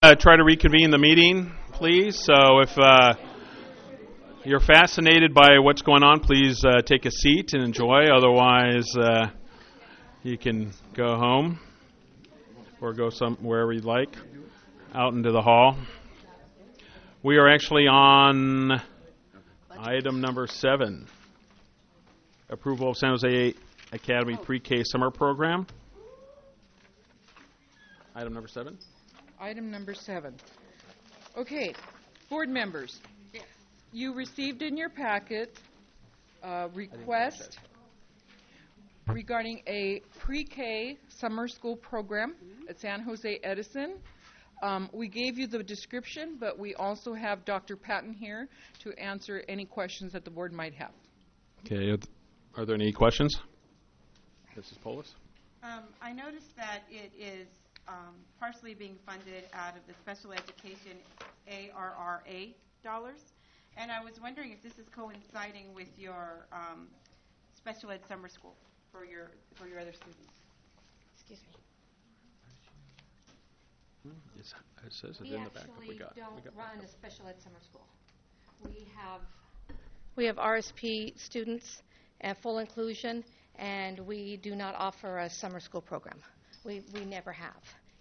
Try to reconvene the meeting, please. So if you're fascinated by what's going on, please take a seat and enjoy. Otherwise, you can go home or go wherever you'd like, out into the hall. We are actually on item number 7, approval of San Jose Academy Pre-K Summer Program. Item number 7. Item number 7. Okay, board members, you received in your packet a request regarding a pre-K summer school program at San Jose Edison. We gave you the description, but we also have Dr. Patton here to answer any questions that the board might have. Okay, are there any questions? Mrs. Polis? I noticed that it is partially being funded out of the special education ARRA dollars, and I was wondering if this is coinciding with your special ed summer school for your other students. Excuse me. It says it We in the back. actually don't run a special ed summer school. We have RSP students and full inclusion, and we do not offer a summer school program. We never have.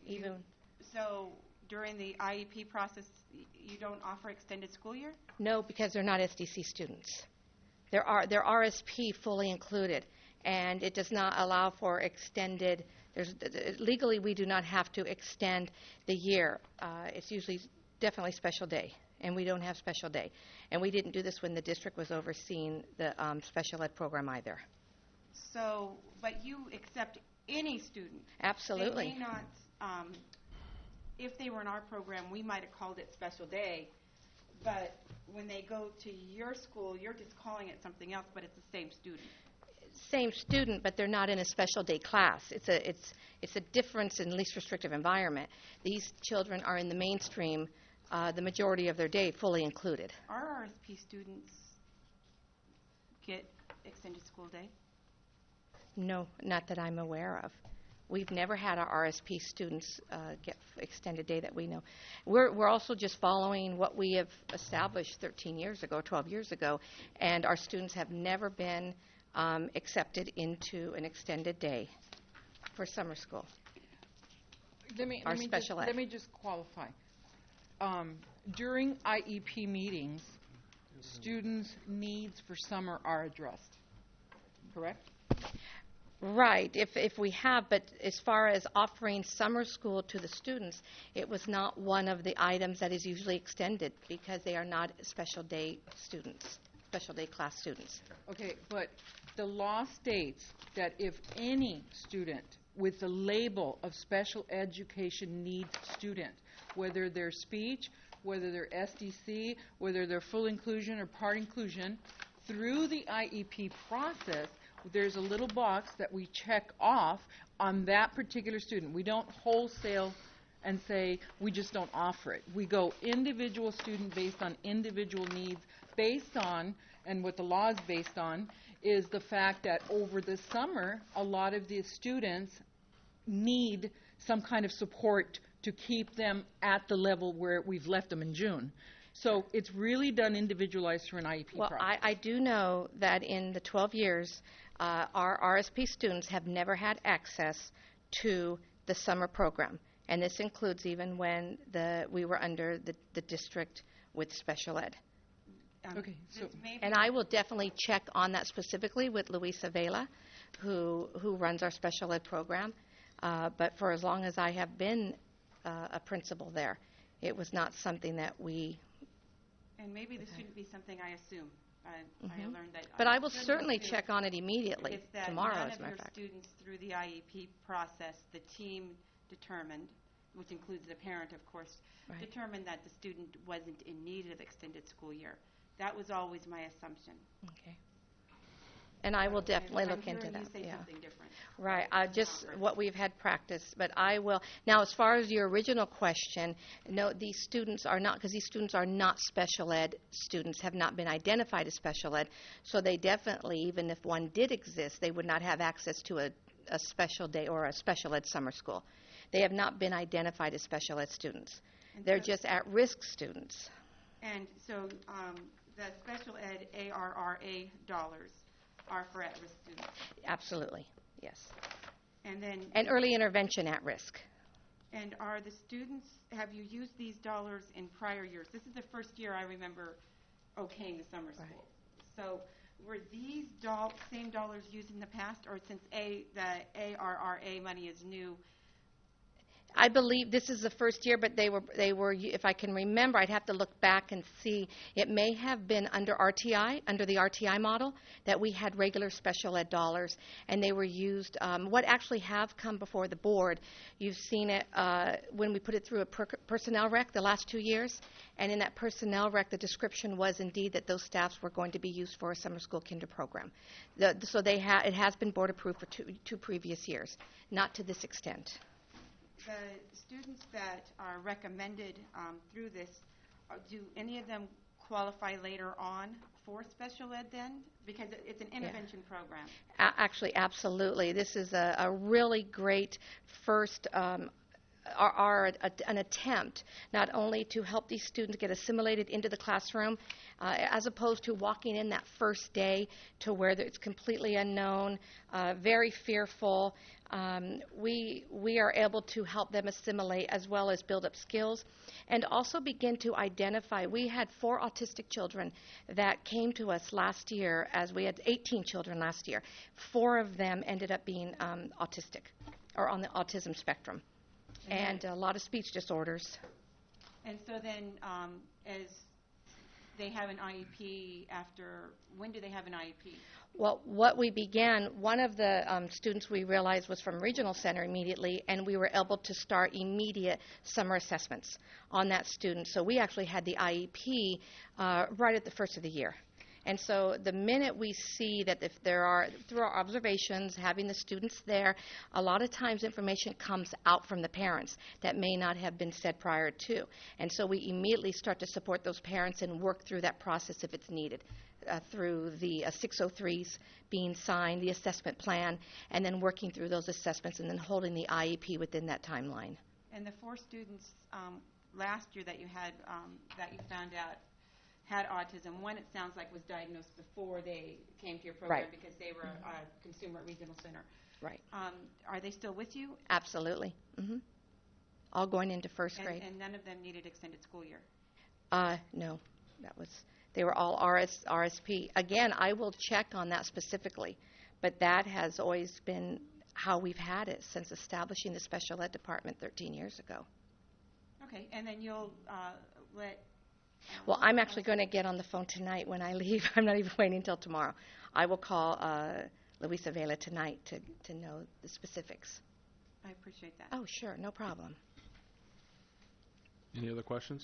So during the IEP process, you don't offer extended school year? No, because they're not SDC students. They're RSP fully included, and it does not allow for extended. Legally, we do not have to extend the year. It's usually definitely special day, and we don't have special day. And we didn't do this when the district was overseeing the special ed program either. So, but you accept any student? Absolutely. They may not, if they were in our program, we might have called it special day, but when they go to your school, you're just calling it something else, but it's the same student. Same student, but they're not in a special day class. It's a difference in least restrictive environment. These children are in the mainstream the majority of their day, fully included. Our RSP students get extended school day? No, not that I'm aware of. We've never had our RSP students get extended day that we know. We're also just following what we have established 13 years ago, 12 years ago, and our students have never been accepted into an extended day for summer school. Let me just qualify. During IEP meetings, students' needs for summer are addressed, correct? Right, if we have, but as far as offering summer school to the students, it was not one of the items that is usually extended because they are not special day students, special day class students. Okay, but the law states that if any student with the label of special education needs student, whether they're speech, whether they're SDC, whether they're full inclusion or part inclusion, through the IEP process, there's a little box that we check off on that particular student. We don't wholesale and say we just don't offer it. We go individual student based on individual needs, based on, and what the law is based on, is the fact that over the summer, a lot of the students need some kind of support to keep them at the level where we've left them in June. So it's really done individualized for an IEP process. Well, I do know that in the 12 years, our RSP students have never had access to the summer program. And this includes even when we were under the district with special ed. Okay, so And I will definitely check on that specifically with Luisa Vela, who runs our special ed program. But for as long as I have been a principal there, it was not something that we... And maybe this shouldn't be something I assume. I learned that. But I will certainly check on it immediately, tomorrow, as a matter of fact. If none of your students through the IEP process, the team determined, which includes the parent, of course, Right. determined that the student wasn't in need of extended school year. That was always my assumption. Okay. And I will definitely look into I'm that. hearing you say Yeah. something different. Right, just what we've had practice, but I will. Now, as far as your original question, no, these students are not, because these students are not special ed students, have not been identified as special ed, so they definitely, even if one did exist, they would not have access to a special day or a special ed summer school. They have not been identified as special ed students. And They're so- just at-risk students. And so the special ed ARRA dollars are for at-risk students. Absolutely, yes. And then, And early intervention at risk. and are the students, have you used these dollars in prior years? This is the first year I remember okaying the summer Right. school. So were these same dollars used in the past, or since the ARRA money is new? I believe this is the first year, but they were, if I can remember, I'd have to look back and see. It may have been under RTI, under the RTI model, that we had regular special ed dollars, and they were used. What actually have come before the board, you've seen it when we put it through a personnel rec the last 2 years, and in that personnel rec, the description was indeed that those staffs were going to be used for a summer school kinder program. So it has been board approved for two previous years, not to this extent. The students that are recommended through this, do any of them qualify later on for special ed then? Because it's an intervention program. Actually, absolutely. This is a really great first an attempt not only to help these students get assimilated into the classroom, as opposed to walking in that first day to where it's completely unknown, very fearful. We are able to help them assimilate as well as build up skills and also begin to identify. We had 4 autistic children that came to us last year, as we had 18 children last year. 4 of them ended up being autistic or on the autism spectrum. And a lot of speech disorders. And so then, as they have an IEP after, when do they have an IEP? Well, what we began, one of the students we realized was from Regional Center immediately, and we were able to start immediate summer assessments on that student. So we actually had the IEP right at the first of the year. And so the minute we see that if there are, through our observations, having the students there, a lot of times information comes out from the parents that may not have been said prior to. And so we immediately start to support those parents and work through that process if it's needed, through the 603s being signed, the assessment plan, and then working through those assessments and then holding the IEP within that timeline. And the 4 students last year that you had, that you found out had autism, one it sounds like was diagnosed before they came to your program Right. because they were a consumer at Regional Center. Right. Are they still with you? Absolutely. All going into first grade. And none of them needed extended school year? No, they were all RSP. Again, I will check on that specifically, but that has always been how we've had it since establishing the special ed department 13 years ago. Okay, and then you'll let... Well, I'm actually going to get on the phone tonight when I leave. I'm not even waiting until tomorrow. I will call Luisa Vela tonight to know the specifics. I appreciate that. Oh, sure, no problem. Any other questions?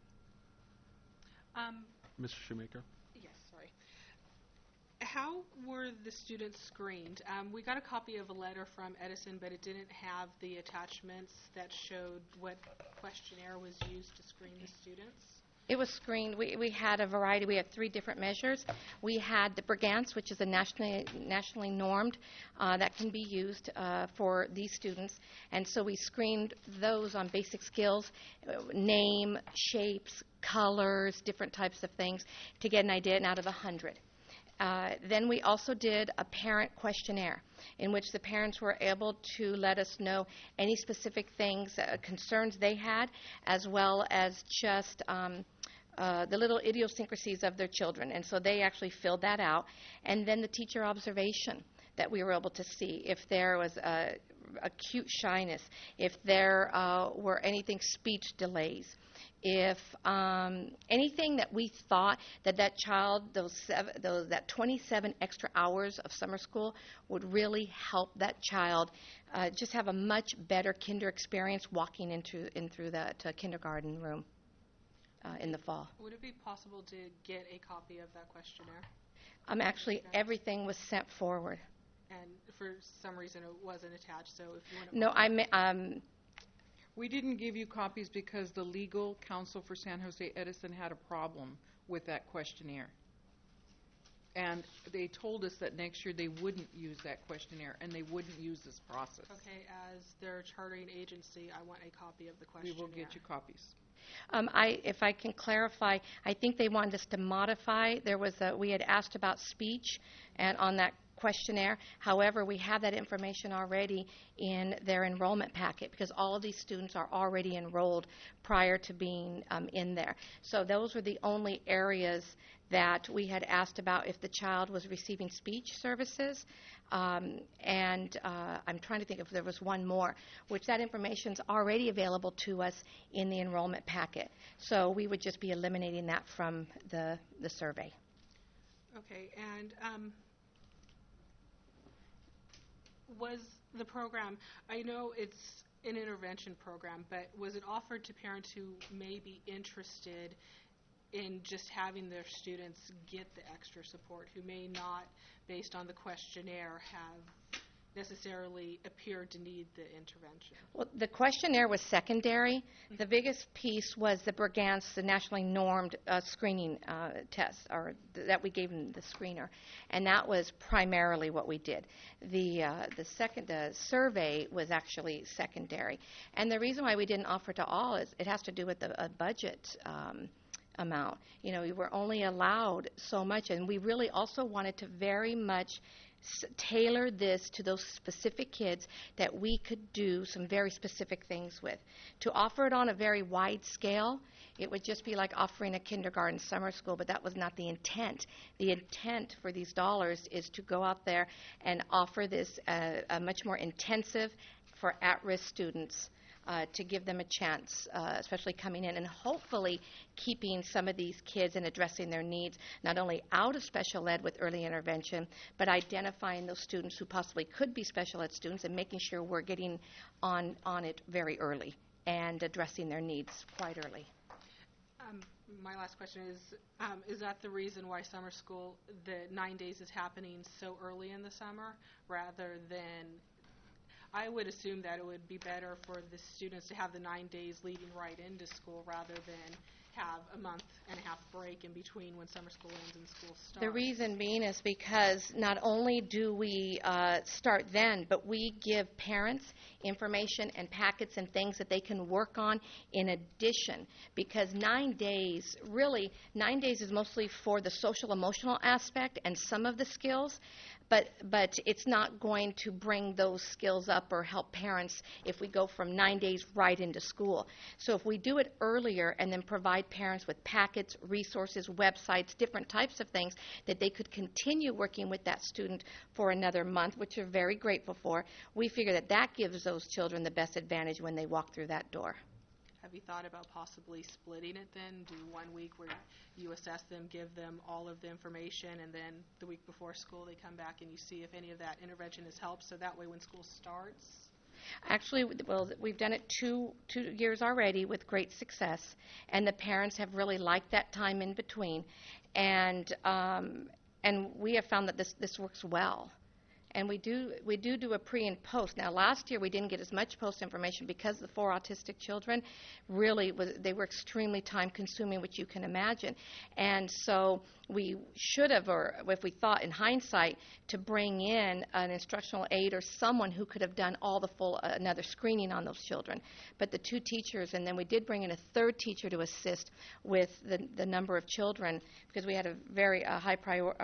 Mr. Shoemaker? Yes, sorry. How were the students screened? We got a copy of a letter from Edison, but it didn't have the attachments that showed what questionnaire was used to screen the students. It was screened. We had a variety. We had 3 different measures. We had the Brigance, which is a nationally normed that can be used for these students. And so we screened those on basic skills, name, shapes, colors, different types of things to get an idea, and out of 100. Then we also did a parent questionnaire in which the parents were able to let us know any specific things, concerns they had, as well as just the little idiosyncrasies of their children. And so they actually filled that out. And then the teacher observation that we were able to see, if there was acute shyness, if there were anything speech delays, if anything that we thought that child, that 27 extra hours of summer school would really help that child just have a much better kinder experience walking in through that kindergarten room in the fall. Would it be possible to get a copy of that questionnaire? Actually, everything was sent forward. And for some reason it wasn't attached, so if you want to... No, We didn't give you copies because the legal counsel for San Jose Edison had a problem with that questionnaire. And they told us that next year they wouldn't use that questionnaire and they wouldn't use this process. Okay, as their chartering agency, I want a copy of the We questionnaire. will get you copies. If I can clarify, I think they wanted us to modify. We had asked about speech and on that questionnaire. However, we have that information already in their enrollment packet because all of these students are already enrolled prior to being in there. So those were the only areas that we had asked about if the child was receiving speech services. And I'm trying to think if there was one more, which that information is already available to us in the enrollment packet. So we would just be eliminating that from the survey. Okay, and was the program, I know it's an intervention program, but was it offered to parents who may be interested in just having their students get the extra support, who may not, based on the questionnaire, have necessarily appeared to need the intervention? Well, the questionnaire was secondary. The biggest piece was the Brigance, the nationally normed screening test, or that we gave them the screener, and that was primarily what we did. The survey was actually secondary, and the reason why we didn't offer to all is it has to do with the budget amount. You know, we were only allowed so much, and we really also wanted to very much tailor this to those specific kids that we could do some very specific things with. To offer it on a very wide scale, it would just be like offering a kindergarten summer school, but that was not the intent. The intent for these dollars is to go out there and offer this a much more intensive for at-risk students, to give them a chance, especially coming in, and hopefully keeping some of these kids and addressing their needs, not only out of special ed with early intervention, but identifying those students who possibly could be special ed students and making sure we're getting on it very early and addressing their needs quite early. My last question is that the reason why summer school, the 9 days, is happening so early in the summer rather than, I would assume that it would be better for the students to have the 9 days leading right into school rather than have a month and a half break in between when summer school ends and school starts. The reason being is because not only do we start then, but we give parents information and packets and things that they can work on in addition. Because 9 days, really, 9 days is mostly for the social emotional aspect and some of the skills. But it's not going to bring those skills up or help parents if we go from 9 days right into school. So if we do it earlier and then provide parents with packets, resources, websites, different types of things that they could continue working with that student for another month, which we're very grateful for, we figure that that gives those children the best advantage when they walk through that door. Have you thought about possibly splitting it then? Do 1 week where you assess them, give them all of the information, and then the week before school they come back and you see if any of that intervention has helped, so that way when school starts? Actually, well, we've done it two years already with great success, and the parents have really liked that time in between, and we have found that this works well. And we do a pre and post. Now, last year we didn't get as much post information because the 4 autistic children really they were extremely time consuming, which you can imagine. And so we should have, or if we thought in hindsight, to bring in an instructional aide or someone who could have done all the full another screening on those children. But the 2 teachers, and then we did bring in a 3rd teacher to assist with the number of children because we had a very high priority.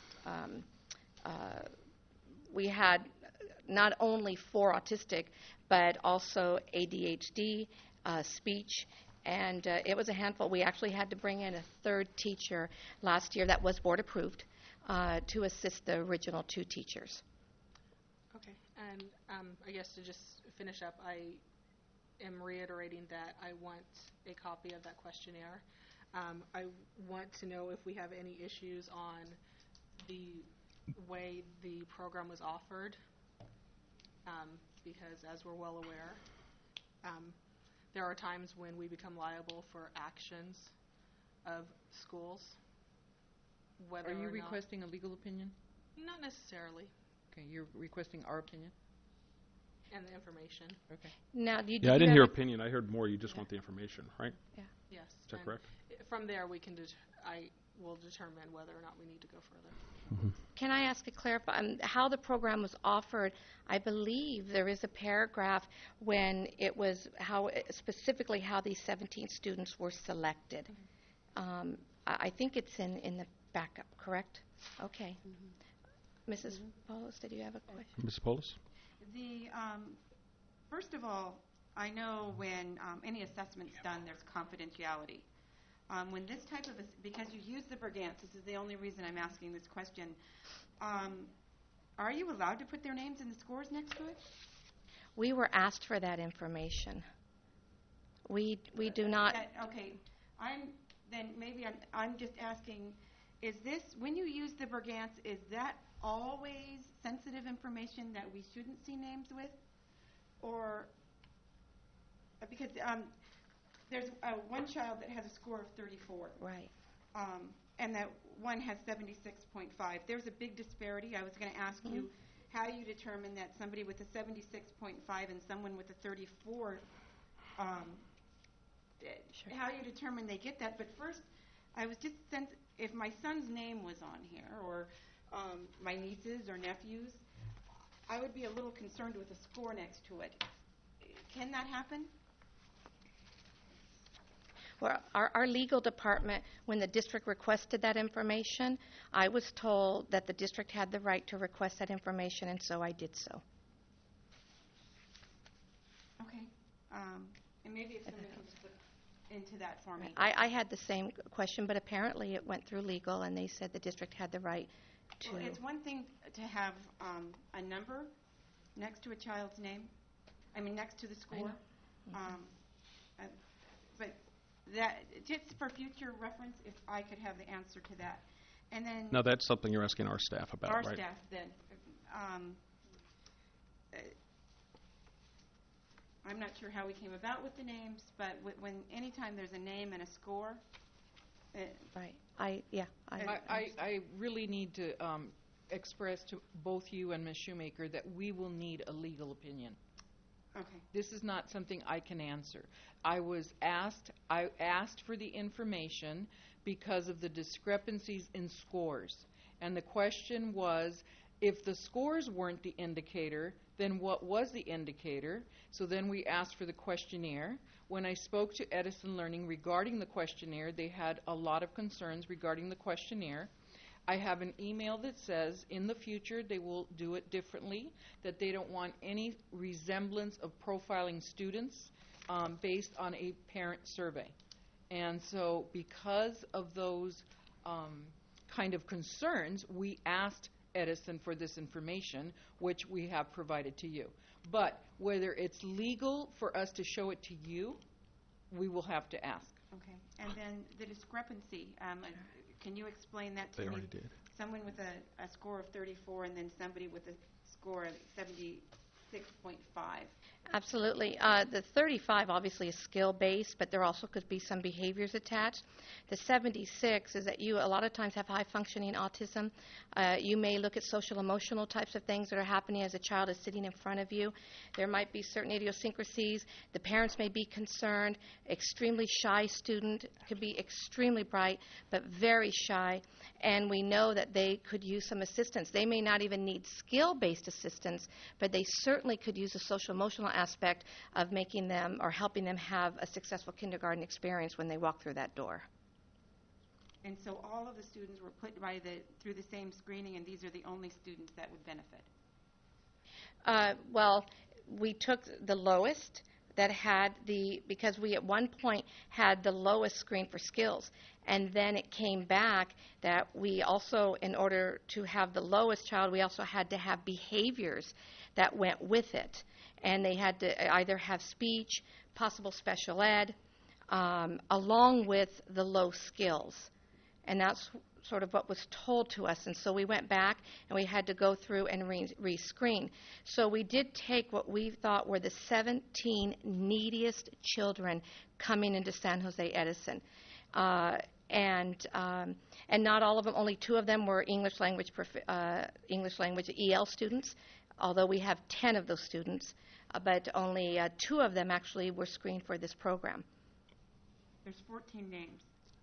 We had not only 4 autistic, but also ADHD, speech, and it was a handful. We actually had to bring in a 3rd teacher last year that was board approved to assist the original 2 teachers. Okay, and I guess to just finish up, I am reiterating that I want a copy of that questionnaire. I want to know if we have any issues on the way the program was offered, because as we're well aware, there are times when we become liable for actions of schools. Whether Are you or not, requesting a legal opinion? not necessarily. Okay, you're requesting our opinion? And the information. Okay. Now, do you, Yeah, I you didn't have hear a- opinion. I heard more. You just want the information, right? Yes. Is that and correct? From there, we can I will determine whether or not we need to go further. Can I ask a clarify how the program was offered? I believe there is a paragraph when it was specifically how these 17 students were selected. I think it's in the backup, correct? Okay. Mrs. Paulus, did you have a question? Ms. Polis? The, first of all, I know when any assessment's done, there's confidentiality. When this type of, because you use the Bergantz, this is the only reason I'm asking this question, are you allowed to put their names and the scores next to it? We were asked for that information. We do not. Okay, I'm just asking, is this, when you use the Bergantz, is that always sensitive information that we shouldn't see names with? Or, because there's one child that has a score of 34. Right. And that one has 76.5. There's a big disparity. I was going to ask you how you determine that somebody with a 76.5 and someone with a 34, how you determine they get that. But first, I was just if my son's name was on here, or my nieces or nephews, I would be a little concerned with a score next to it. Can that happen? Well, our legal department, when the district requested that information, I was told that the district had the right to request that information, and so I did so. Okay. And maybe if someone can just look into that for me. I had the same question, but apparently it went through legal, and they said the district had the right to. Well, it's one thing to have a number next to a child's name. I mean, next to the score. But that, just for future reference, if I could have the answer to that. And then No, that's something you're asking our staff about, our right? staff then. I'm not sure how we came about with the names, but when anytime there's a name and a score, Right. I really need to express to both you and Ms. Shoemaker that we will need a legal opinion. okay. This is not something I can answer. I asked for the information because of the discrepancies in scores. And the question was, if the scores weren't the indicator, then what was the indicator? So then we asked for the questionnaire. When I spoke to Edison Learning regarding the questionnaire, they had a lot of concerns regarding the questionnaire. I have an email that says in the future they will do it differently, that they don't want any resemblance of profiling students based on a parent survey. And so because of those kind of concerns, we asked Edison for this information, which we have provided to you. But whether it's legal for us to show it to you, we will have to ask. Okay. And then the discrepancy, can you explain that to me? They already did. Someone with a score of 34 and then somebody with a score of 76.5. Absolutely. The 35 obviously is skill-based, but there also could be some behaviors attached. The 76 is that you a lot of times have high-functioning autism. You may look at social-emotional types of things that are happening as a child is sitting in front of you. There might be certain idiosyncrasies. The parents may be concerned. Extremely shy student could be extremely bright, but very shy. And we know that they could use some assistance. They may not even need skill-based assistance, but they certainly could use a social-emotional aspect of making them or helping them have a successful kindergarten experience when they walk through that door. And so all of the students were put through the same screening, and these are the only students that would benefit. Well, we took the lowest that had because we at one point had the lowest screen for skills, and then it came back that we also, in order to have the lowest child, we also had to have behaviors that went with it. And they had to either have speech, possible special ed, along with the low skills. And that's sort of what was told to us. And so we went back and we had to go through and re-screen. So we did take what we thought were the 17 neediest children coming into San Jose Edison. And not all of them, only 2 of them were English language EL students, although we have 10 of those students. but only 2 of them actually were screened for this program. There's 14 names.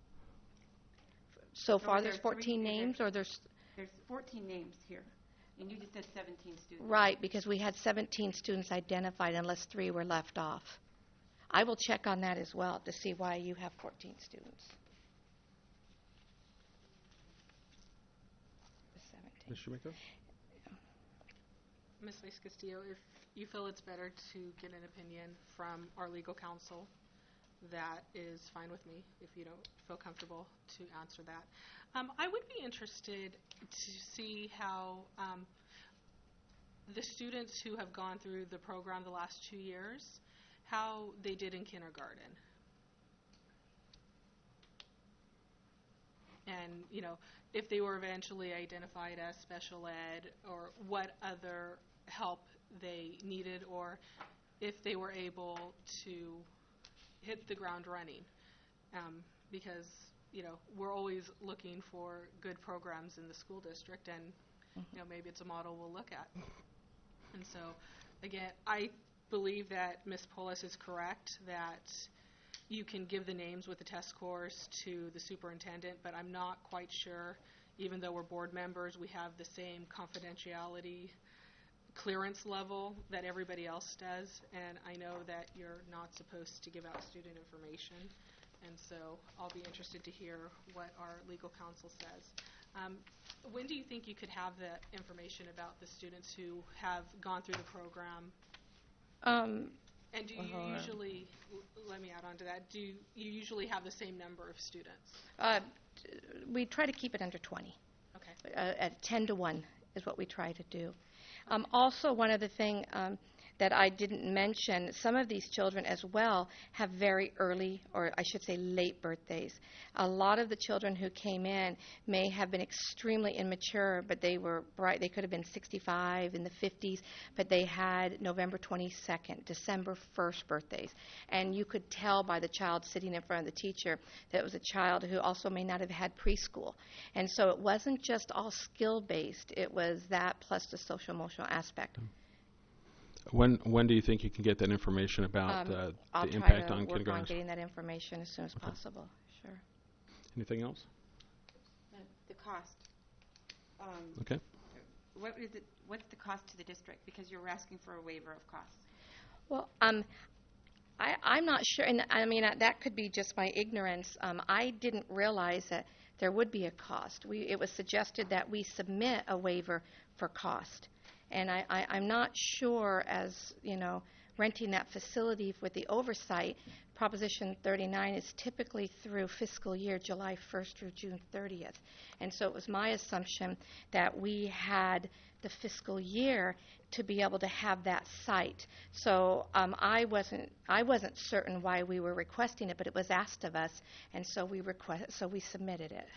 So far, there there's are 14 names, or there's... There's 14 names here, and you just said 17 students. Right, because we had 17 students identified unless 3 were left off. I will check on that as well to see why you have 14 students. The 17. Ms. Shoemaker? Ms. Vice Castillo, if you feel it's better to get an opinion from our legal counsel, that is fine with me, if you don't feel comfortable to answer that. I would be interested to see how the students who have gone through the program the last 2 years, how they did in kindergarten. And, if they were eventually identified as special ed, or what other help they needed, or if they were able to hit the ground running. Because, we're always looking for good programs in the school district, and, maybe it's a model we'll look at. And so, again, I believe that Ms. Polis is correct, that you can give the names with the test scores to the superintendent, but I'm not quite sure, even though we're board members, we have the same confidentiality clearance level that everybody else does, and I know that you're not supposed to give out student information, and so I'll be interested to hear what our legal counsel says. When do you think you could have the information about the students who have gone through the program? And do you usually, let me add on to that, do you usually have the same number of students? We try to keep it under 20. Okay. At 10 to 1 is what we try to do. Also, one other thing that I didn't mention, some of these children as well have very early, or I should say late birthdays. A lot of the children who came in may have been extremely immature, but they were bright. They could have been 65 in the 50s, but they had November 22nd, December 1st birthdays. And you could tell by the child sitting in front of the teacher that it was a child who also may not have had preschool. And so it wasn't just all skill-based. It was that plus the social-emotional aspect. When do you think you can get that information about the impact on I'll try to work kindergarten? on getting that information as soon as possible. Sure. Anything else? The cost. Okay. What is it? What's the cost to the district? Because you're asking for a waiver of costs. Well, I'm not sure, and I mean that could be just my ignorance. I didn't realize that there would be a cost. It was suggested that we submit a waiver for cost. And I'm not sure, as renting that facility with the oversight, Proposition 39 is typically through fiscal year July 1st through June 30th. And so it was my assumption that we had the fiscal year to be able to have that site. So I wasn't certain why we were requesting it, but it was asked of us, and so we submitted it.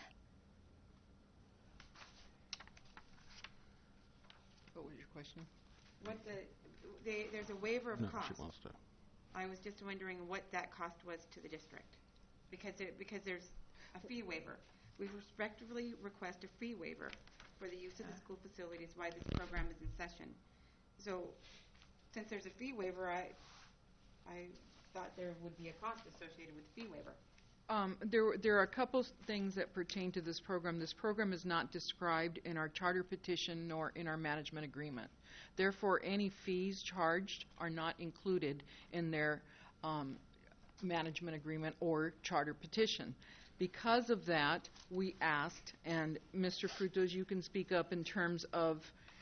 What was your question? There's a waiver of No, cost. she wants to. I was just wondering what that cost was to the district, because there's a fee waiver. We respectively request a fee waiver for the use of the school facilities while this program is in session. So, since there's a fee waiver, I thought there would be a cost associated with the fee waiver. There are a couple things that pertain to this program. This program is not described in our charter petition nor in our management agreement. Therefore, any fees charged are not included in their management agreement or charter petition. Because of that, we asked, and Mr. Frutos, you can speak up in terms of,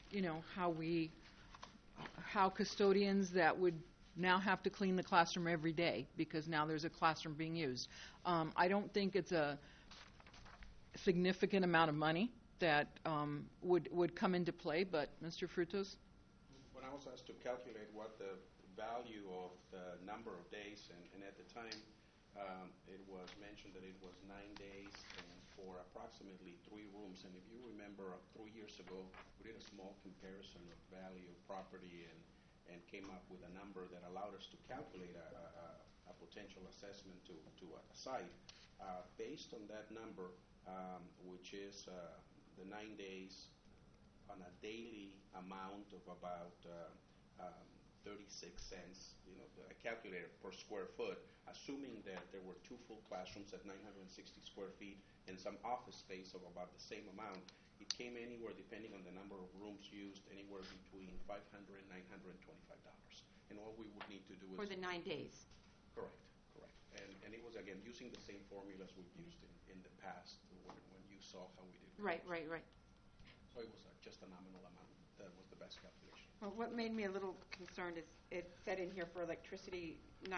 how custodians that would now have to clean the classroom every day because now there's a classroom being used. I don't think it's a significant amount of money that would come into play, but Mr. Frutos? When I was asked to calculate what the value of the number of days, and at the time it was mentioned that it was 9 days and for approximately 3 rooms. And if you remember, 3 years ago, we did a small comparison of value of property and came up with a number that allowed us to calculate a potential assessment to a site. Based on that number, which is the 9 days on a daily amount of about 36 cents, I calculated per square foot, assuming that there were 2 full classrooms at 960 square feet and some office space of about the same amount. It came anywhere, depending on the number of rooms used, anywhere between $500 and $925. And all we would need to do is... For the 9 days. Correct. And it was, again, using the same formulas we've used in the past when you saw how we did it. Right. So it was just a nominal amount. That was the best calculation. Well, what made me a little concerned is it said in here for electricity,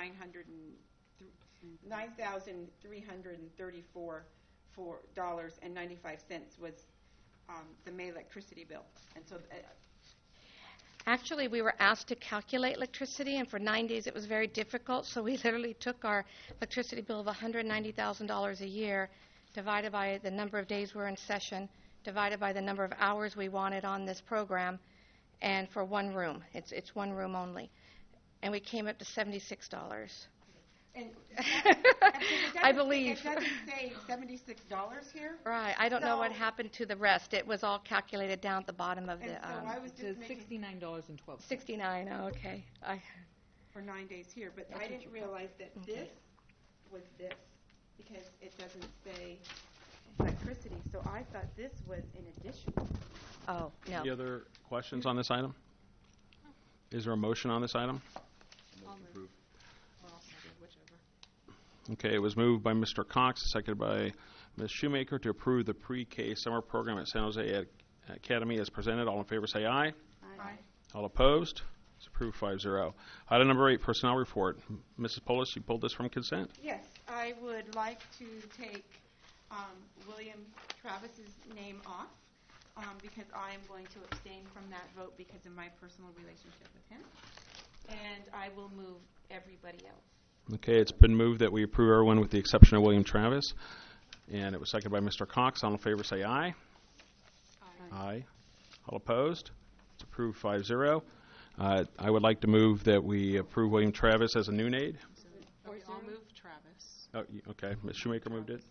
$9,334.95 was the May electricity bill. And so Actually, we were asked to calculate electricity, and for 9 days it was very difficult, so we literally took our electricity bill of $190,000 a year, divided by the number of days we're in session, divided by the number of hours we wanted on this program, and for one room. It's one room only. And we came up to $76. and I believe. It doesn't say $76 here. Right. I don't know what So- happened to the rest. It was all calculated down at the bottom of And the... so I was It says just making $69.12. 69. Oh, okay. for 9 days here, but I didn't realize that this was this because it doesn't say electricity. So I thought this was in addition. Oh, no. Any other questions on this item? Is there a motion on this item? I'll move. Or I'll second, whichever. Okay, it was moved by Mr. Cox, seconded by Ms. Shoemaker to approve the pre-K summer program at San Jose Academy as presented. All in favor say aye. Aye. All opposed? It's approved 5-0. Item number 8, personnel report. Mrs. Polis, you pulled this from consent? Yes, I would like to take William Travis's name off because I am going to abstain from that vote because of my personal relationship with him. And I will move everybody else. Okay, it's been moved that we approve everyone with the exception of William Travis. And it was seconded by Mr. Cox. All in favor say aye. Aye. All opposed? It's approved 5-0. I would like to move that we approve William Travis as a new aide. Okay, I'll move Travis. Oh, okay. Ms. Shoemaker moved it.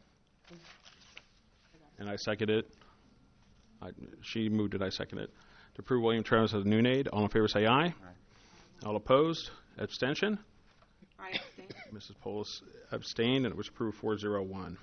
And I seconded it. She moved it. I seconded it. To approve William Travis as a new aide. All in favor say aye. All opposed? Abstention? I abstain. Mrs. Polis abstained, and it was approved 4-0-1.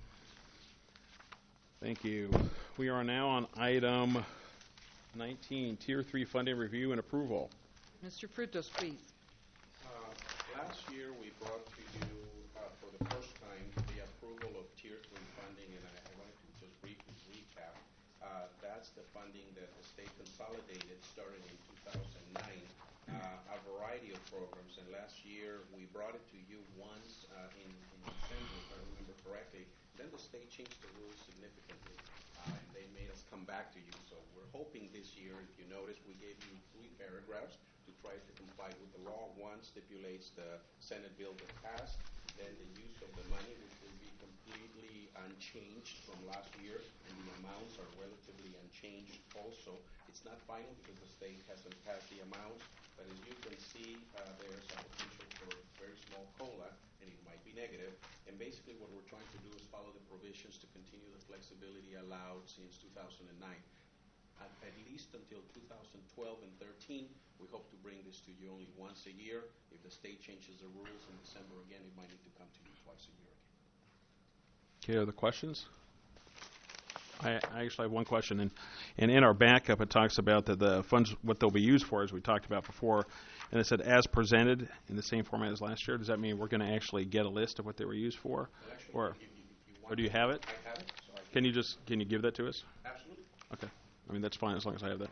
Thank you. We are now on item 19, Tier 3 funding review and approval. Mr. Frutos, please. Last year, we brought to you, for the first time, the approval of Tier 3 funding, and I wanted to just briefly recap. That's the funding that the state consolidated starting in 2009, a variety of programs. And last year, we brought it to you once in December, if I remember correctly. Then the state changed the rules significantly, and they made us come back to you. So we're hoping this year, if you notice, we gave you 3 paragraphs to try to comply with the law. One stipulates the Senate bill that passed, then the use of the money, which will be completely unchanged from last year, and the amounts are relatively unchanged also. It's not final because the state hasn't passed the amounts, but as you can see, there's a potential for very small COLA, and it might be negative. And basically what we're trying to do is follow the provisions to continue the flexibility allowed since 2009. At least until 2012 and 13, we hope to bring this to you only once a year. If the state changes the rules in December again, it might need to come to you twice a year again. Okay, other questions? I actually have one question. And in our backup, it talks about that the funds, what they'll be used for, as we talked about before. And it said, as presented in the same format as last year. Does that mean we're going to actually get a list of what they were used for? Well, actually, Or if you want do you have it? I have it. So I Can you give that to us? Absolutely. Okay. I mean, that's fine as long as I have that.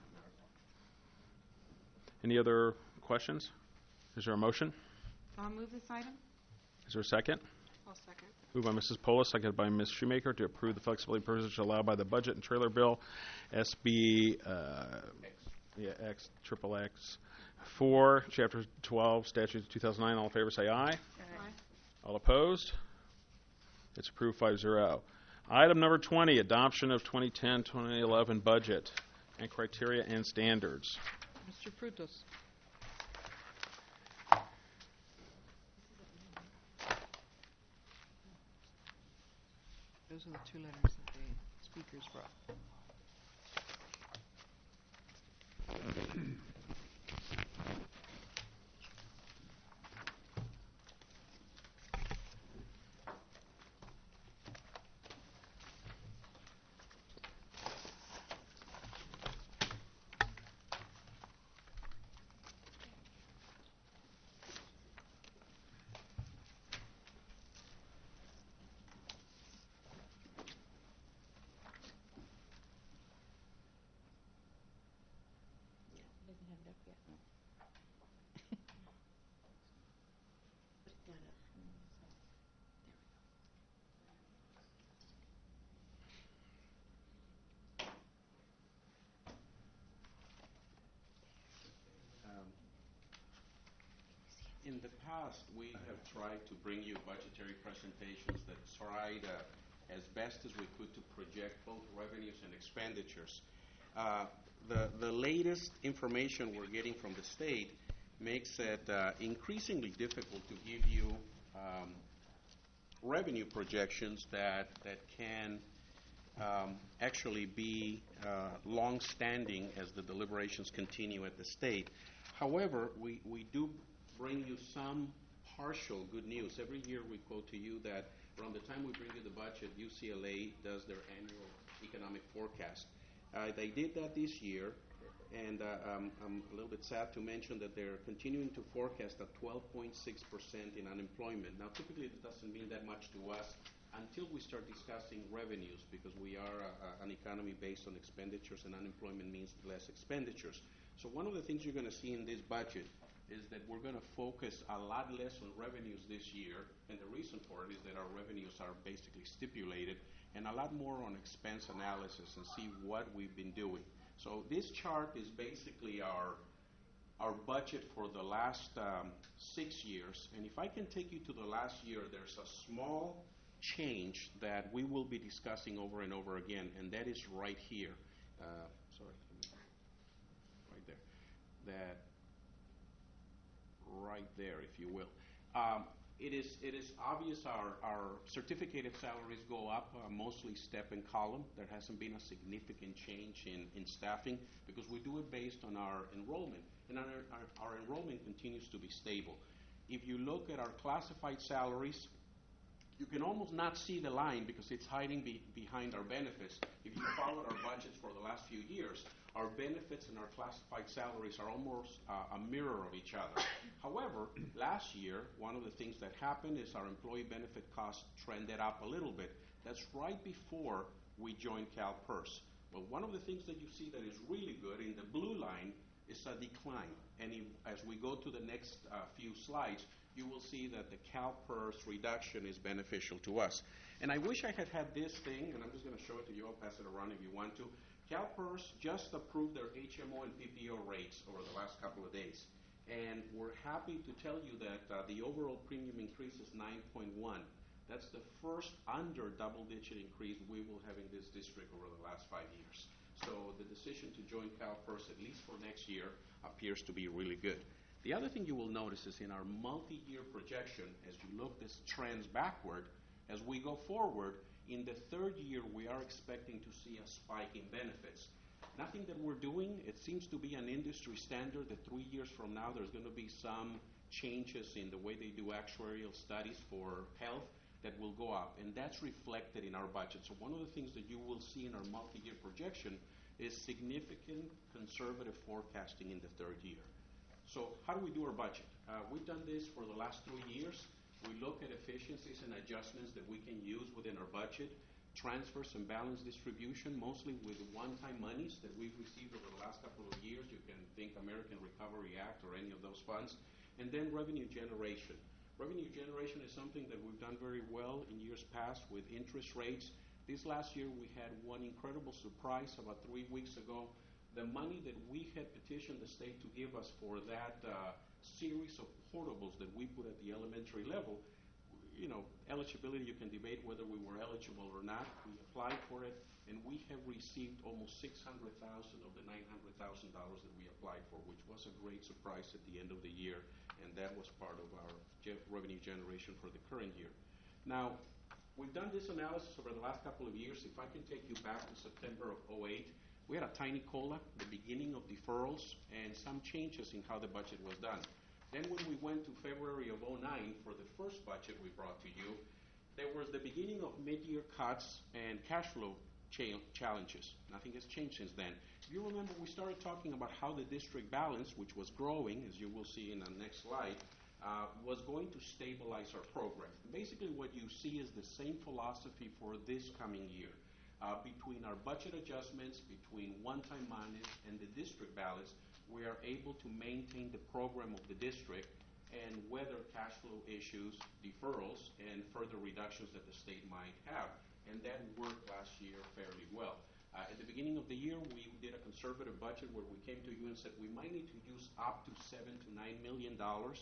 Any other questions? Is there a motion? I'll move this item. Is there a second? I'll second. Moved by Mrs. Polis, seconded by Ms. Shoemaker to approve the flexibility provisions allowed by the budget and trailer bill, SB XXX 4, Chapter 12, Statute 2009. All in favor say aye. Aye. All opposed? It's approved 5-0. Item number 20, adoption of 2010-2011 budget and criteria and standards. Mr. Frutos. Those are the 2 letters that the speakers brought. In the past, we have tried to bring you budgetary presentations that tried as best as we could to project both revenues and expenditures. The latest information we're getting from the state makes it increasingly difficult to give you revenue projections that can actually be long-standing as the deliberations continue at the state. However, we do bring you some partial good news. Every year we quote to you that around the time we bring you the budget, UCLA does their annual economic forecast. They did that this year, and I'm a little bit sad to mention that they're continuing to forecast a 12.6% in unemployment. Now, typically that doesn't mean that much to us until we start discussing revenues, because we are an economy based on expenditures, and unemployment means less expenditures. So one of the things you're going to see in this budget is that we're going to focus a lot less on revenues this year, and the reason for it is that our revenues are basically stipulated, and a lot more on expense analysis and see what we've been doing. So this chart is basically our budget for the last 6 years, and if I can take you to the last year, there's a small change that we will be discussing over and over again, and that is right here. Right there. That right there, if you will. It is obvious our certificated salaries go up, mostly step and column. There hasn't been a significant change in staffing because we do it based on our enrollment, and our enrollment continues to be stable. If you look at our classified salaries, you can almost not see the line because it's hiding behind our benefits. If you followed our budgets for the last few years, our benefits and our classified salaries are almost a mirror of each other. However, last year, one of the things that happened is our employee benefit costs trended up a little bit. That's right before we joined CalPERS. But one of the things that you see that is really good in the blue line is a decline. And as we go to the next few slides, you will see that the CalPERS reduction is beneficial to us. And I wish I had had this thing, and I'm just going to show it to you. I'll pass it around if you want to. CalPERS just approved their HMO and PPO rates over the last couple of days. And we're happy to tell you that the overall premium increase is 9.1. That's the first under double-digit increase we will have in this district over the last 5 years. So the decision to join CalPERS, at least for next year, appears to be really good. The other thing you will notice is in our multi-year projection, as you look this trends backward, as we go forward, in the third year we are expecting to see a spike in benefits. Nothing that we're doing. It seems to be an industry standard that 3 years from now there's going to be some changes in the way they do actuarial studies for health that will go up, and that's reflected in our budget. So one of the things that you will see in our multi-year projection is significant conservative forecasting in the third year. So how do we do our budget? We've done this for the last 3 years. We look at efficiencies and adjustments that we can use within our budget, transfers and balance distribution, mostly with one-time monies that we've received over the last couple of years. You can think American Recovery Act or any of those funds. And then revenue generation. Revenue generation is something that we've done very well in years past with interest rates. This last year we had one incredible surprise about 3 weeks ago. The money that we had petitioned the state to give us for that series of portables that we put at the elementary level, eligibility, you can debate whether we were eligible or not. We applied for it, and we have received almost $600,000 of the $900,000 that we applied for, which was a great surprise at the end of the year, and that was part of our revenue generation for the current year. Now, we've done this analysis over the last couple of years. If I can take you back to September of 2008, we had a tiny COLA, the beginning of deferrals, and some changes in how the budget was done. Then when we went to February of 2009 for the first budget we brought to you, there was the beginning of mid-year cuts and cash flow challenges. Nothing has changed since then. If you remember, we started talking about how the district balance, which was growing, as you will see in the next slide, was going to stabilize our program. Basically what you see is the same philosophy for this coming year. Between our budget adjustments, between one-time monies and the district balance, we are able to maintain the program of the district and weather cash flow issues, deferrals, and further reductions that the state might have. And that worked last year fairly well. At the beginning of the year, we did a conservative budget where we came to you and said we might need to use up to $7 to $9 million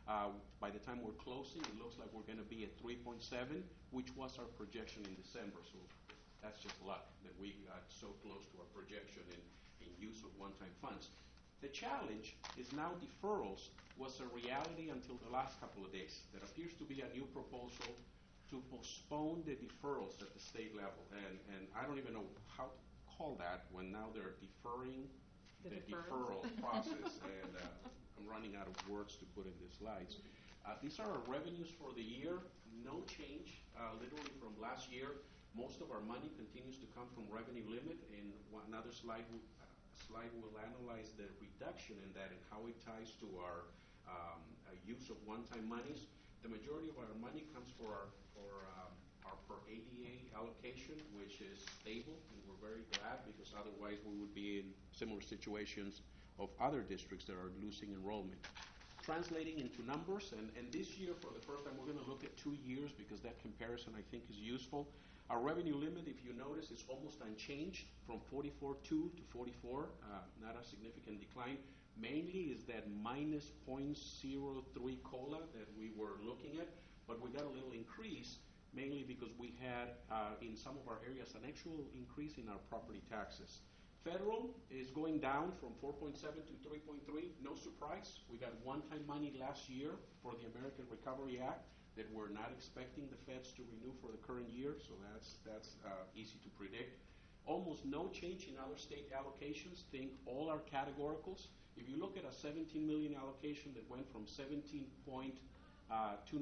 By the time we're closing, it looks like we're going to be at 3.7, which was our projection in December. So that's just luck that we got so close to our projection in use of one-time funds. The challenge is now deferrals was a reality until the last couple of days. There appears to be a new proposal to postpone the deferrals at the state level. And I don't even know how to call that when now they're deferring the deferral process. And I'm running out of words to put in the slides. These are our revenues for the year. No change, literally from last year. Most of our money continues to come from revenue limit. In another slide will analyze the reduction in that and how it ties to our use of one-time monies. The majority of our money comes for our per ADA allocation, which is stable, and we're very glad because otherwise we would be in similar situations of other districts that are losing enrollment. Translating into numbers, and this year for the first time we're going to look at 2 years because that comparison I think is useful. Our revenue limit, if you notice, is almost unchanged from 44.2 to 44, not a significant decline. Mainly is that minus 0.03 COLA that we were looking at, but we got a little increase mainly because we had in some of our areas an actual increase in our property taxes. Federal is going down from 4.7 to 3.3. No surprise. We got one-time money last year for the American Recovery Act that we're not expecting the feds to renew for the current year, so that's easy to predict. Almost no change in other state allocations. Think all our categoricals. If you look at a 17 million allocation that went from 17.29 to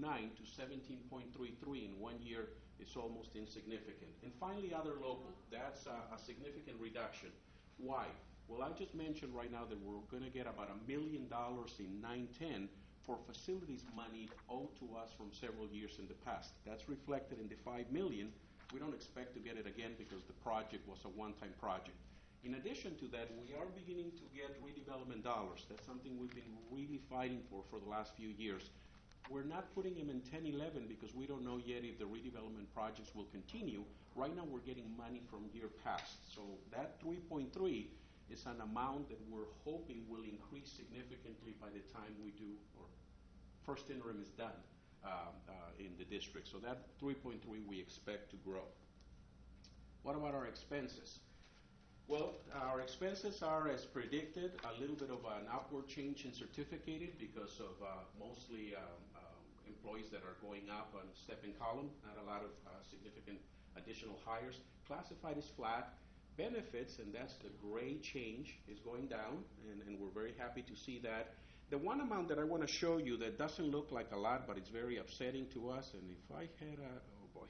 17.33 in 1 year, it's almost insignificant. And finally, other local. That's a significant reduction. Why? Well, I just mentioned right now that we're going to get about $1 million in 9/10 for facilities money owed to us from several years in the past. That's reflected in the $5 million. We don't expect to get it again because the project was a one-time project. In addition to that, we are beginning to get redevelopment dollars. That's something we've been really fighting for the last few years. We're not putting them in 10-11 because we don't know yet if the redevelopment projects will continue. Right now we're getting money from year past. So that 3.3 is an amount that we're hoping will increase significantly by the time we do, or first interim is done in the district. So that 3.3 we expect to grow. What about our expenses? Well, our expenses are as predicted, a little bit of an upward change in certificated because of mostly employees that are going up on step and column, not a lot of significant additional hires. Classified is flat. Benefits, and that's the gray change, is going down, and we're very happy to see that. The one amount that I want to show you that doesn't look like a lot, but it's very upsetting to us, and if I had a, oh boy,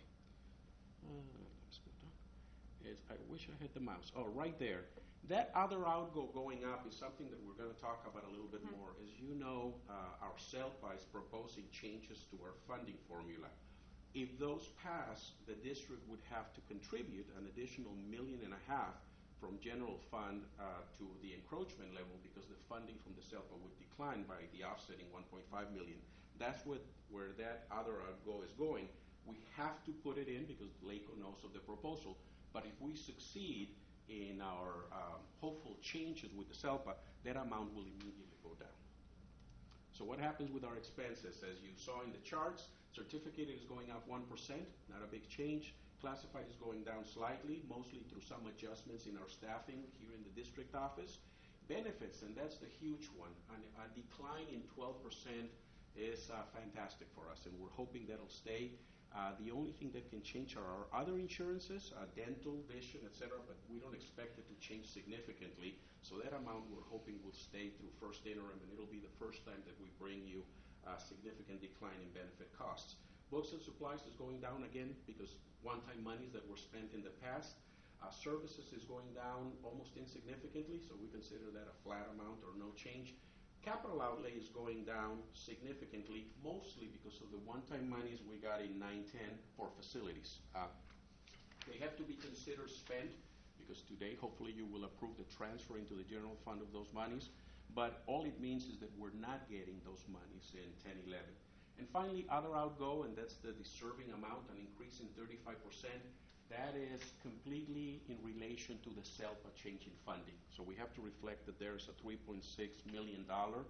let's go down. I wish I had the mouse. Oh, right there. That other outgo going up is something that we're going to talk about a little bit more. As you know, our CELPA is proposing changes to our funding formula. If those pass, the district would have to contribute an additional $1.5 million from general fund to the encroachment level because the funding from the CELPA would decline by the offsetting $1.5 million. That's where that other outgo is going. We have to put it in because LACO knows of the proposal. But if we succeed in our hopeful changes with the CELPA, that amount will immediately go down. So what happens with our expenses? As you saw in the charts, certificated is going up 1%, not a big change. Classified is going down slightly, mostly through some adjustments in our staffing here in the district office. Benefits, and that's the huge one, a decline in 12% is fantastic for us, and we're hoping that'll stay. The only thing that can change are our other insurances, dental, vision, etc., but we don't expect it to change significantly. So that amount we're hoping will stay through first interim, and it'll be the first time that we bring you a significant decline in benefit costs. Books and supplies is going down again because one-time monies that were spent in the past. Services is going down almost insignificantly, so we consider that a flat amount or no change. Capital outlay is going down significantly, mostly because of the one-time monies we got in 9/10 for facilities. They have to be considered spent because today, hopefully, you will approve the transfer into the general fund of those monies. But all it means is that we're not getting those monies in 10/11. And finally, other outgo, and that's the deserving amount, an increase in 35%. That is completely in relation to the CELPA change in funding. So we have to reflect that there's a $3.6 million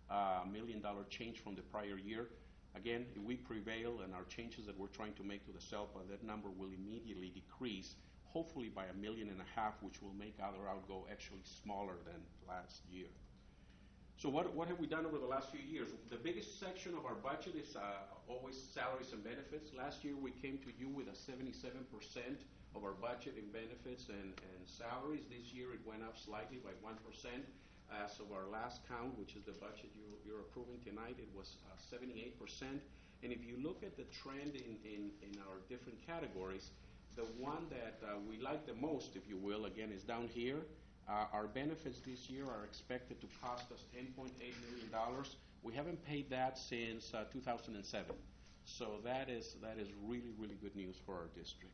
million change from the prior year. Again, if we prevail and our changes that we're trying to make to the SELPA, that number will immediately decrease, hopefully by $1.5 million, which will make other outgo actually smaller than last year. So what have we done over the last few years? The biggest section of our budget is always salaries and benefits. Last year we came to you with a 77% of our budget in benefits and salaries. This year it went up slightly by 1%. As of our last count, which is the budget you're approving tonight, it was 78%. And if you look at the trend in our different categories, the one that we like the most, if you will, again, is down here. Our benefits this year are expected to cost us $10.8 million. We haven't paid that since 2007. So that is really, really good news for our district.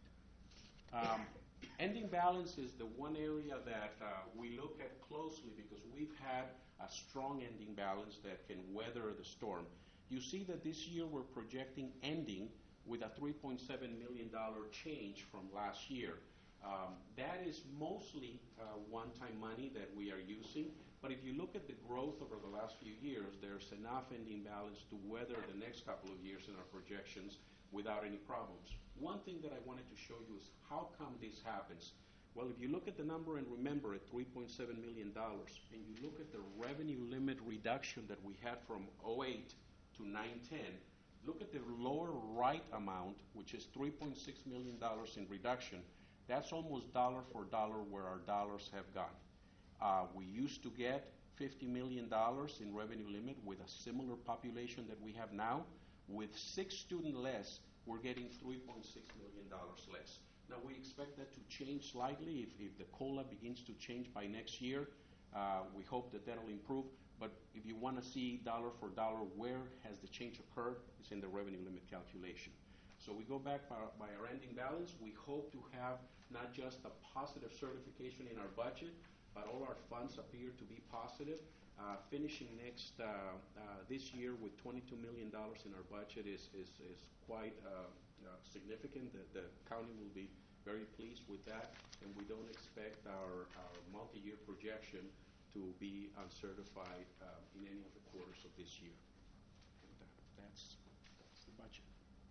Ending balance is the one area that we look at closely because we've had a strong ending balance that can weather the storm. You see that this year we're projecting ending with a $3.7 million change from last year. That is mostly one-time money that we are using, but if you look at the growth over the last few years, there's enough ending balance to weather the next couple of years in our projections without any problems. One thing that I wanted to show you is how come this happens. Well, if you look at the number and remember at $3.7 million, and you look at the revenue limit reduction that we had from 08 to 910, look at the lower right amount, which is $3.6 million in reduction. That's almost dollar for dollar where our dollars have gone. We used to get $50 million in revenue limit with a similar population that we have now. With 6 students less, we're getting $3.6 million less. Now, we expect that to change slightly if the COLA begins to change by next year. We hope that that'll improve. But if you want to see dollar for dollar where has the change occurred, it's in the revenue limit calculation. So we go back by our ending balance. We hope to have not just a positive certification in our budget, but all our funds appear to be positive. Finishing this year with $22 million in our budget is quite significant. The county will be very pleased with that, and we don't expect our multi-year projection to be uncertified in any of the quarters of this year. And that's the budget.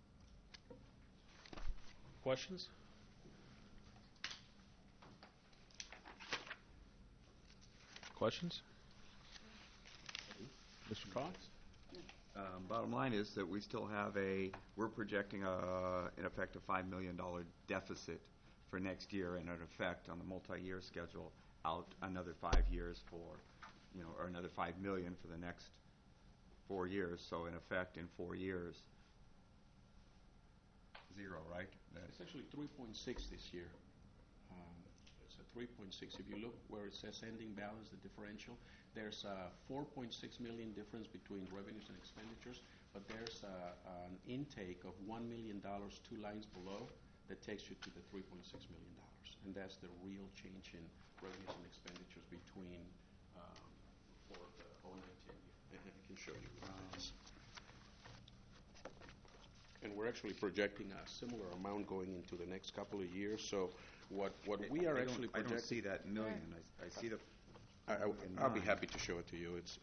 Questions? Questions? Mr. Cox? Bottom line is that we still have we're projecting in effect a $5 million deficit for next year, and in effect on the multi-year schedule out another 5 years or another $5 million for the next 4 years. So in effect, in 4 years, zero, right? It's actually 3.6 this year. It's a 3.6. If you look where it says ending balance, the differential, there's a 4.6 million difference between revenues and expenditures, but there's an intake of $1 million 2 lines below that takes you to the $3.6 million. And that's the real change in revenues and expenditures between for the 09-10 year. And I can show you what it is. And we're actually projecting a similar amount going into the next couple of years. So what we are actually projecting... I don't see that million. I see the... I'll be happy to show it to you. It's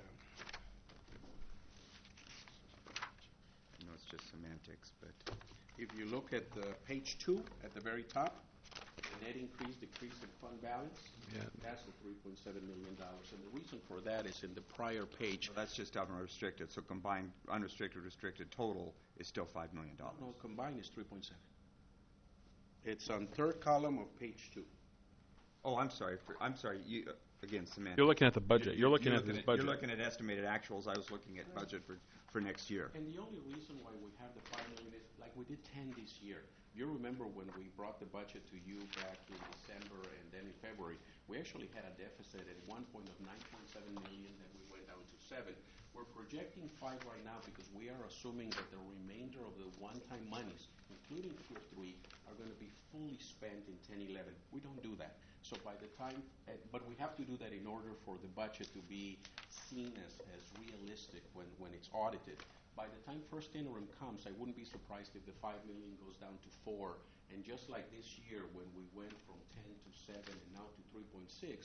just semantics, but... If you look at the page 2 at the very top, the net increase, decrease in fund balance, that's the $3.7 million. And the reason for that is in the prior page. So that's just unrestricted. So combined unrestricted, restricted total is still $5 million. No, combined is 3.7. It's on third column of page 2. Oh, I'm sorry. You, again, semantics. You're looking at the budget. You're looking at this budget. You're looking at estimated actuals. I was looking at budget for next year. And the only reason why we have the $5 million is like we did 10 this year. You remember when we brought the budget to you back in December and then in February, we actually had a deficit at one point of $9.7 million, then we went down to 7. We're projecting 5 right now because we are assuming that the remainder of the one-time monies, including Tier 3, are going to be fully spent in 10-11. We don't do that. So by the time, but we have to do that in order for the budget to be seen as realistic when it's audited. By the time first interim comes, I wouldn't be surprised if the $5 million goes down to 4. And just like this year when we went from 10 to 7 and now to 3.6,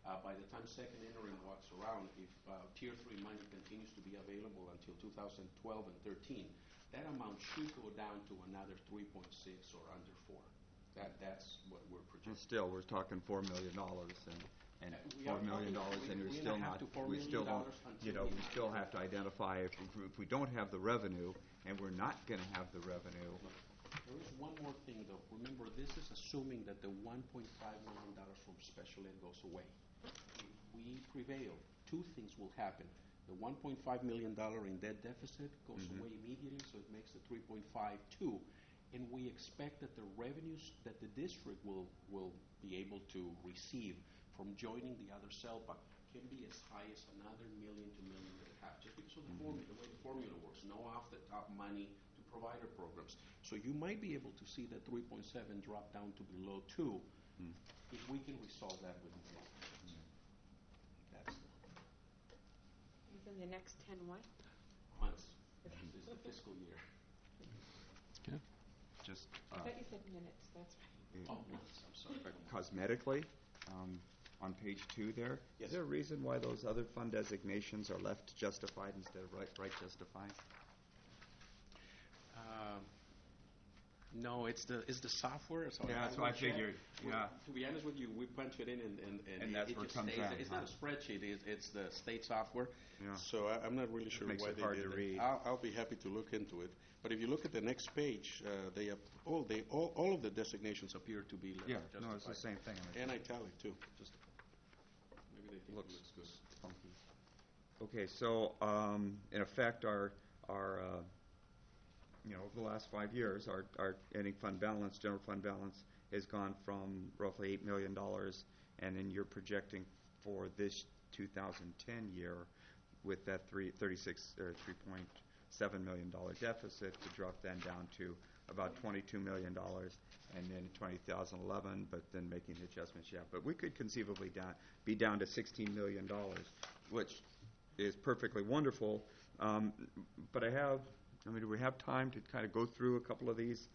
By the time second entering walks around, if Tier 3 money continues to be available until 2012 and 13, that amount should go down to another 3.6 or under 4. That's what we're projecting. And still, we're talking $4 million and $4 million, and we're still not. We still don't. We still have to identify if we don't have the revenue, and we're not going to have the revenue. There is one more thing, though. Remember, this is assuming that the $1.5 million from special ed goes away. If we prevail, two things will happen. The $1.5 million in debt deficit goes away immediately, so it makes the 3.52. And we expect that the revenues that the district will be able to receive from joining the other CELPA can be as high as another $1 million to $1.5 million, just because of the way the formula works. No off-the-top money to provider programs. So you might be able to see that 3.7 drop down to below 2 if we can resolve that with the That's Within the next 10 what? months. This is the fiscal year. Just I thought you said minutes, that's right. Oh, months, I'm sorry. cosmetically, on page 2 there, Yes. is there a reason why those other fund designations are left justified instead of right justified? No, it's the software. So Yeah, that's what I figured. Yeah. To be honest with you, we punch it in and that's it where it just comes stays. out, It's huh? not a spreadsheet. It's the state software. Yeah. So I'm not really sure makes why it they hard did to that. read. I'll be happy to look into it. But if you look at the next page, all of the designations appear to be Yeah, justified. no, it's the same thing. And italic too. Just maybe they think Looks it looks good. funky. Okay, so in effect, our over the last 5 years, our ending fund balance, general fund balance, has gone from roughly $8 million, and then you're projecting for this 2010 year with that $3.7 million deficit to drop then down to about $22 million, and then 2011, but then making the adjustments, yeah. But we could conceivably be down to $16 million, which is perfectly wonderful. But do we have time to kind of go through a couple of these,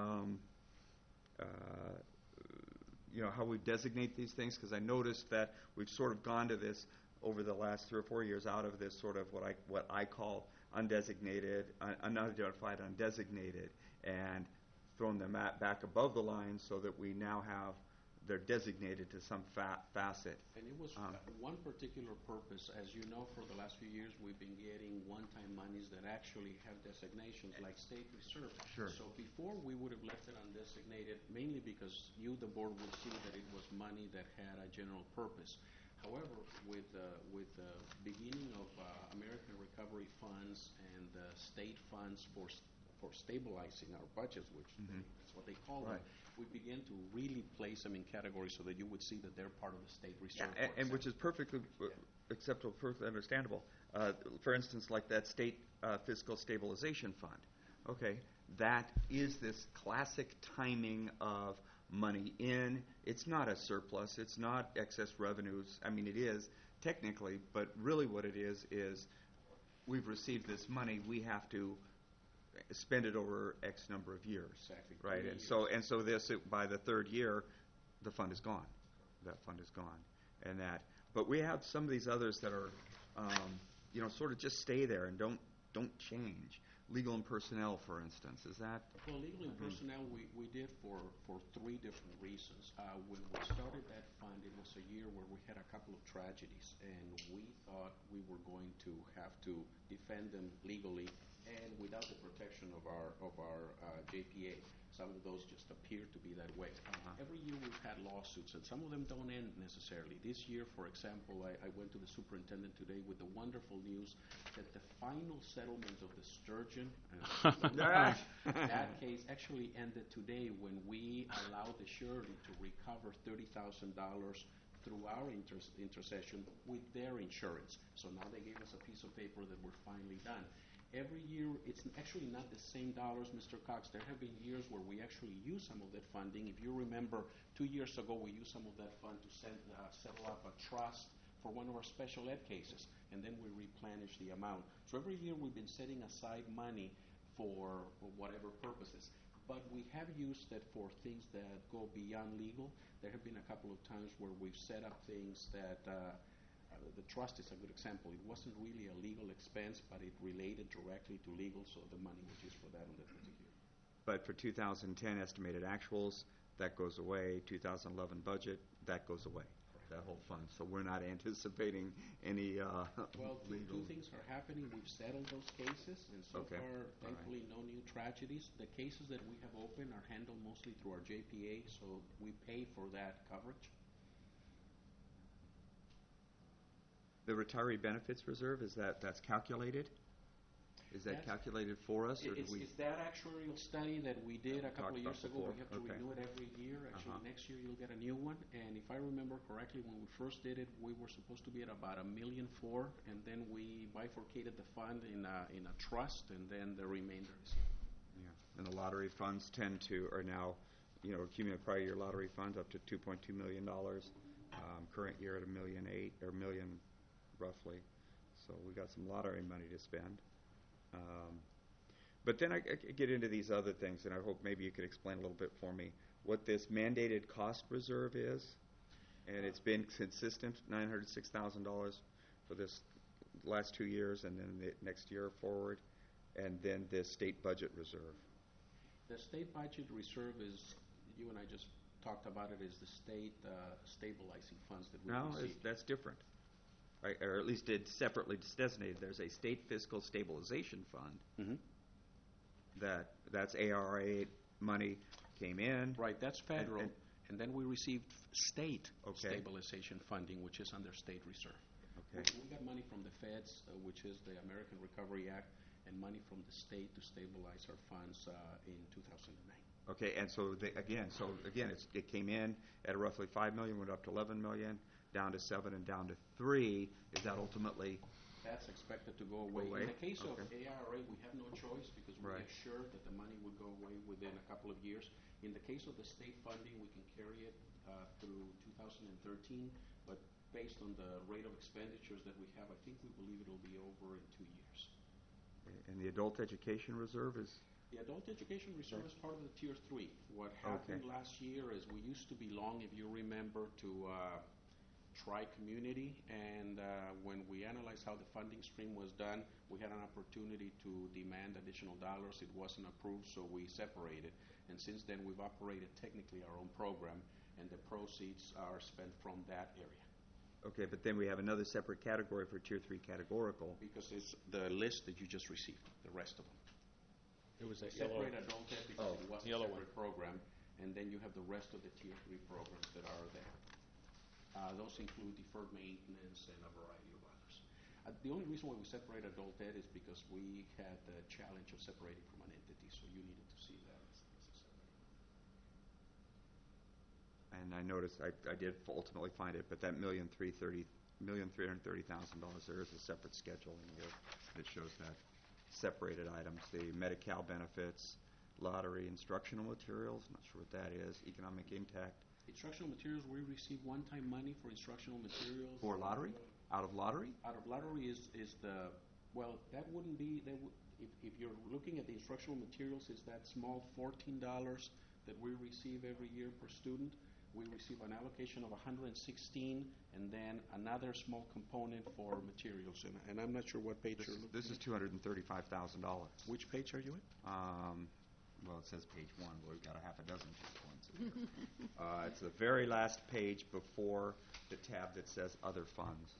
how we designate these things? Because I noticed that we've sort of gone to this over the last 3 or 4 years out of this sort of what I call undesignated, unidentified, undesignated, and thrown them back above the line so that we now have they're designated to some facet. And it was one particular purpose. As you know, for the last few years, we've been getting one-time monies that actually have designations like state reserve. Sure. So before, we would have left it undesignated, mainly because the board, would see that it was money that had a general purpose. However, with the beginning of American Recovery Funds and state funds for stabilizing our budgets, which that's what they call them, we begin to really place them in categories so that you would see that they're part of the state reserve. Yeah, and which is perfectly acceptable, perfectly understandable. For instance, like that state fiscal stabilization fund. Okay, that is this classic timing of money in. It's not a surplus. It's not excess revenues. I mean, it is technically, but really what it is we've received this money. We have to spend it over X number of years. Exactly. Right, and so this by the third year, the fund is gone. That fund is gone, but we have some of these others that are, sort of just stay there and don't change. Legal and personnel, for instance, is that? Well, legal and personnel, we did for 3 different reasons. When we started that fund, it was a year where we had a couple of tragedies, and we thought we were going to have to defend them legally and without the protection of our JPA. Some of those just appear to be that way. Every year we've had lawsuits, and some of them don't end necessarily. This year, for example, I went to the superintendent today with the wonderful news that the final settlement of the Sturgeon, that case actually ended today when we allowed the surety to recover $30,000 through our intercession with their insurance. So now they gave us a piece of paper that we're finally done. Every year, it's actually not the same dollars, Mr. Cox. There have been years where we actually use some of that funding. If you remember, 2 years ago, we used some of that fund to settle up a trust for one of our special ed cases, and then we replenish the amount. So every year, we've been setting aside money for whatever purposes. but we have used it for things that go beyond legal. There have been a couple of times where we've set up things that the trust is a good example. It wasn't really a legal expense, but it related directly to legal, so the money was used for that on that particular. But for 2010 estimated actuals, that goes away. 2011 budget, that goes away. That whole fund. So we're not anticipating any Well, legal. two things are happening. We've settled those cases, and so Okay. far, All right. thankfully, no new tragedies. The cases that we have open are handled mostly through our JPA, so we pay for that coverage. The retiree benefits reserve, that's calculated? Is that That's- calculated for us, or do It's, we? it's that actuarial study that we did a couple talked of years about ago. We before. have to Okay. renew it every year. Actually, Uh-huh. next year you'll get a new one. And if I remember correctly, when we first did it, we were supposed to be at about $1.4 million, and then we bifurcated the fund in a trust, and then the remainder is. Yeah. And the lottery funds are now, accumulated prior year lottery funds up to $2.2 million. Current year at $1.8 million, or $1 million roughly. So we got some lottery money to spend. But then I get into these other things, and I hope maybe you could explain a little bit for me what this mandated cost reserve is. And it's been consistent, $906,000 for this last 2 years, and then the next year forward, and then this state budget reserve. The state budget reserve is, you and I just talked about it, is the state stabilizing funds that we No, receive. that's different. Right, or at least it's separately designated. There's a state fiscal stabilization fund. Mhm. That's ARA money came in. Right, that's federal. and- And then we received state Okay. stabilization funding, which is under state reserve. Okay. We got money from the feds, which is the American Recovery Act, and money from the state to stabilize our funds in 2009. Okay, and so it came in at roughly $5 million, went up to $11 million, down to $7 and down to $3. Is that ultimately? That's expected to go away. Away? In the case of Okay. ARA, we have no choice because we Right. assured that the money would go away within a couple of years. In the case of the state funding, we can carry it through 2013, but based on the rate of expenditures that we have, I think we believe it'll be over in 2 years. And the adult education reserve is? The adult education reserve is part of the Tier 3. What happened last year is we used to belong, if you remember, to Tri-Community, and when we analyzed how the funding stream was done, we had an opportunity to demand additional dollars. It wasn't approved, so we separated. And since then, we've operated technically our own program, and the proceeds are spent from that area. Okay, but then we have another separate category for Tier 3 categorical. Because it's the list that you just received, the rest of them. It was that Separate yellow. adult ed because it was a Yellow separate program, and then you have the rest of the Tier 3 programs that are there. Those include deferred maintenance and a variety of others. The only reason why we separate adult ed is because we had the challenge of separating from an entity, so you needed to see that as a separate. And I noticed, I did ultimately find it, but that $1,330,000, there is a separate schedule in here that shows that separated items, the Medi-Cal benefits, lottery, instructional materials, not sure what that is, economic impact. Instructional materials, we receive one-time money for instructional materials. For lottery? Out of lottery? Out of lottery is the, well, that wouldn't be, if you're looking at the instructional materials, it's that small $14 that we receive every year per student. We receive an allocation of $116, and then another small component for materials. And I'm not sure what page you're looking This is $235,000. Which page are you at? Well, it says page 1, but we've got a half a dozen page ones in here. It's the very last page before the tab that says other funds.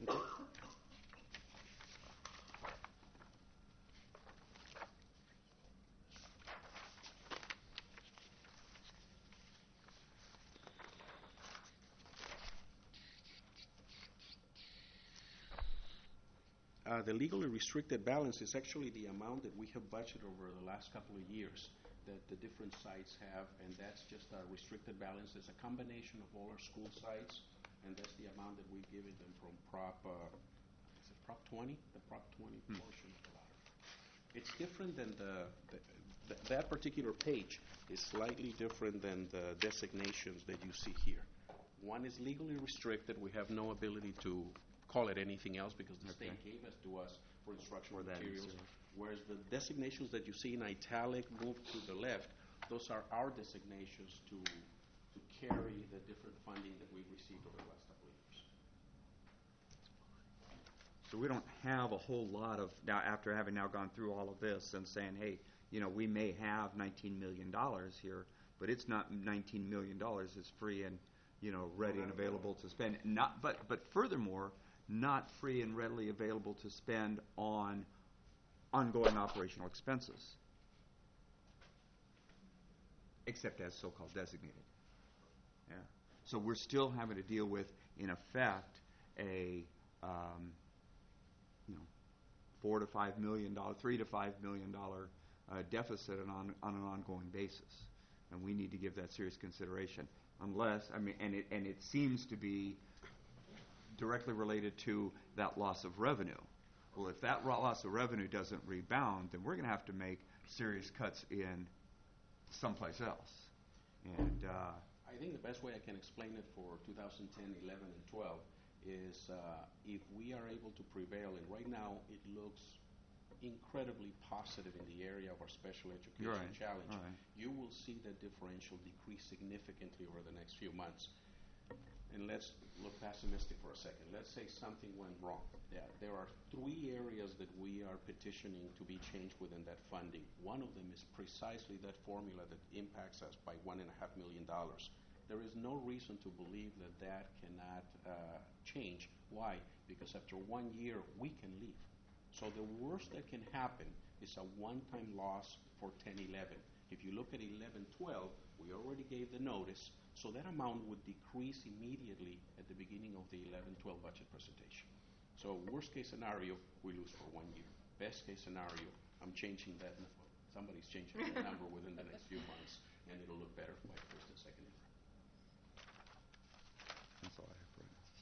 The legally restricted balance is actually the amount that we have budgeted over the last couple of years that the different sites have, and that's just our restricted balance. It's a combination of all our school sites, and that's the amount that we've given them from Prop 20? The Prop 20 portion of the lottery. It's different than that particular page is slightly different than the designations that you see here. One is legally restricted. We have no ability to call it anything else because the state gave us to us for instructional For that materials. reserve. Whereas the designations that you see in italic moved to the left those are our designations to carry the different funding that we've received over the last couple of years. So we don't have a whole lot of, now after having now gone through all of this and saying, hey, we may have $19 million here, but it's not $19 million. It's free and, ready and available to spend. But furthermore, not free and readily available to spend on ongoing operational expenses, except as so-called designated. Yeah. So we're still having to deal with, in effect, a $4 to $5 million, $3 to $5 million deficit on an ongoing basis, and we need to give that serious consideration. Unless, and it seems to be directly related to that loss of revenue. Well, if that loss of revenue doesn't rebound, then we're going to have to make serious cuts in someplace else. And I think the best way I can explain it for 2010, 11, and 12 is if we are able to prevail, and right now it looks incredibly positive in the area of our special education challenge, you will see that differential decrease significantly over the next few months. And let's look pessimistic for a second. Let's say something went wrong. There are 3 areas that we are petitioning to be changed within that funding. One of them is precisely that formula that impacts us by $1.5 million. There is no reason to believe that that cannot change. Why? Because after 1 year, we can leave. So the worst that can happen is a one-time loss for 10-11. If you look at 11-12, we already gave the notice, so that amount would decrease immediately at the beginning of the 11-12 budget presentation. So worst case scenario, we lose for 1 year. Best case scenario, I'm changing that number. Somebody's changing that number within the next few months, and it'll look better by first and second year. that's all I have for now.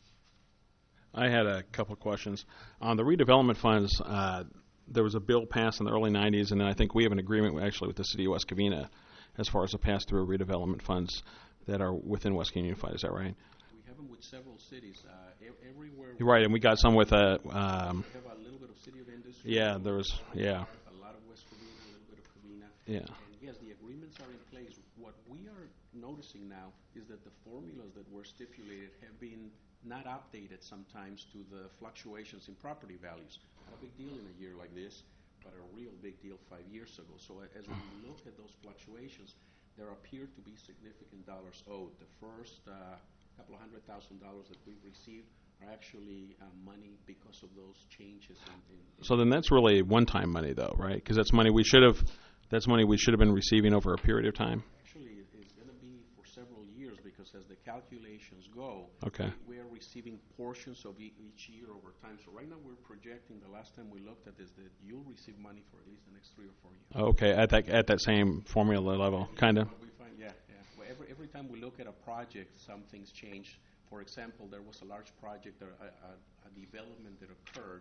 I had a couple of questions. On the redevelopment funds, there was a bill passed in the early 90s, and I think we have an agreement actually with the city of West Covina as far as the pass-through redevelopment funds that are within West Covina Unified. Is that right? We have them with several cities. Everywhere. You're right, and we got some with we have a little bit of City of Industry. Yeah, there was, yeah. A lot of West Covina, a little bit of Covina. Yeah. And yes, the agreements are in place. What we are noticing now is that the formulas that were stipulated have been not updated sometimes to the fluctuations in property values. Not a big deal in a year like this, but a real big deal 5 years ago. So as we look at those fluctuations, there appear to be significant dollars owed. The first couple of $100,000 that we've received are actually money because of those changes. So then that's really one-time money, though, right? Because that's money we should have been receiving over a period of time. Actually, it's going to be for several years because as the calculations go, we are receiving portions of each year over time. So right now we're projecting, the last time we looked at this, that you'll receive money for at least the next 3 or 4 years. Okay, at that same formula level, kind of. We find, yeah. Well, every time we look at a project, some things change. For example, there was a large project, a development that occurred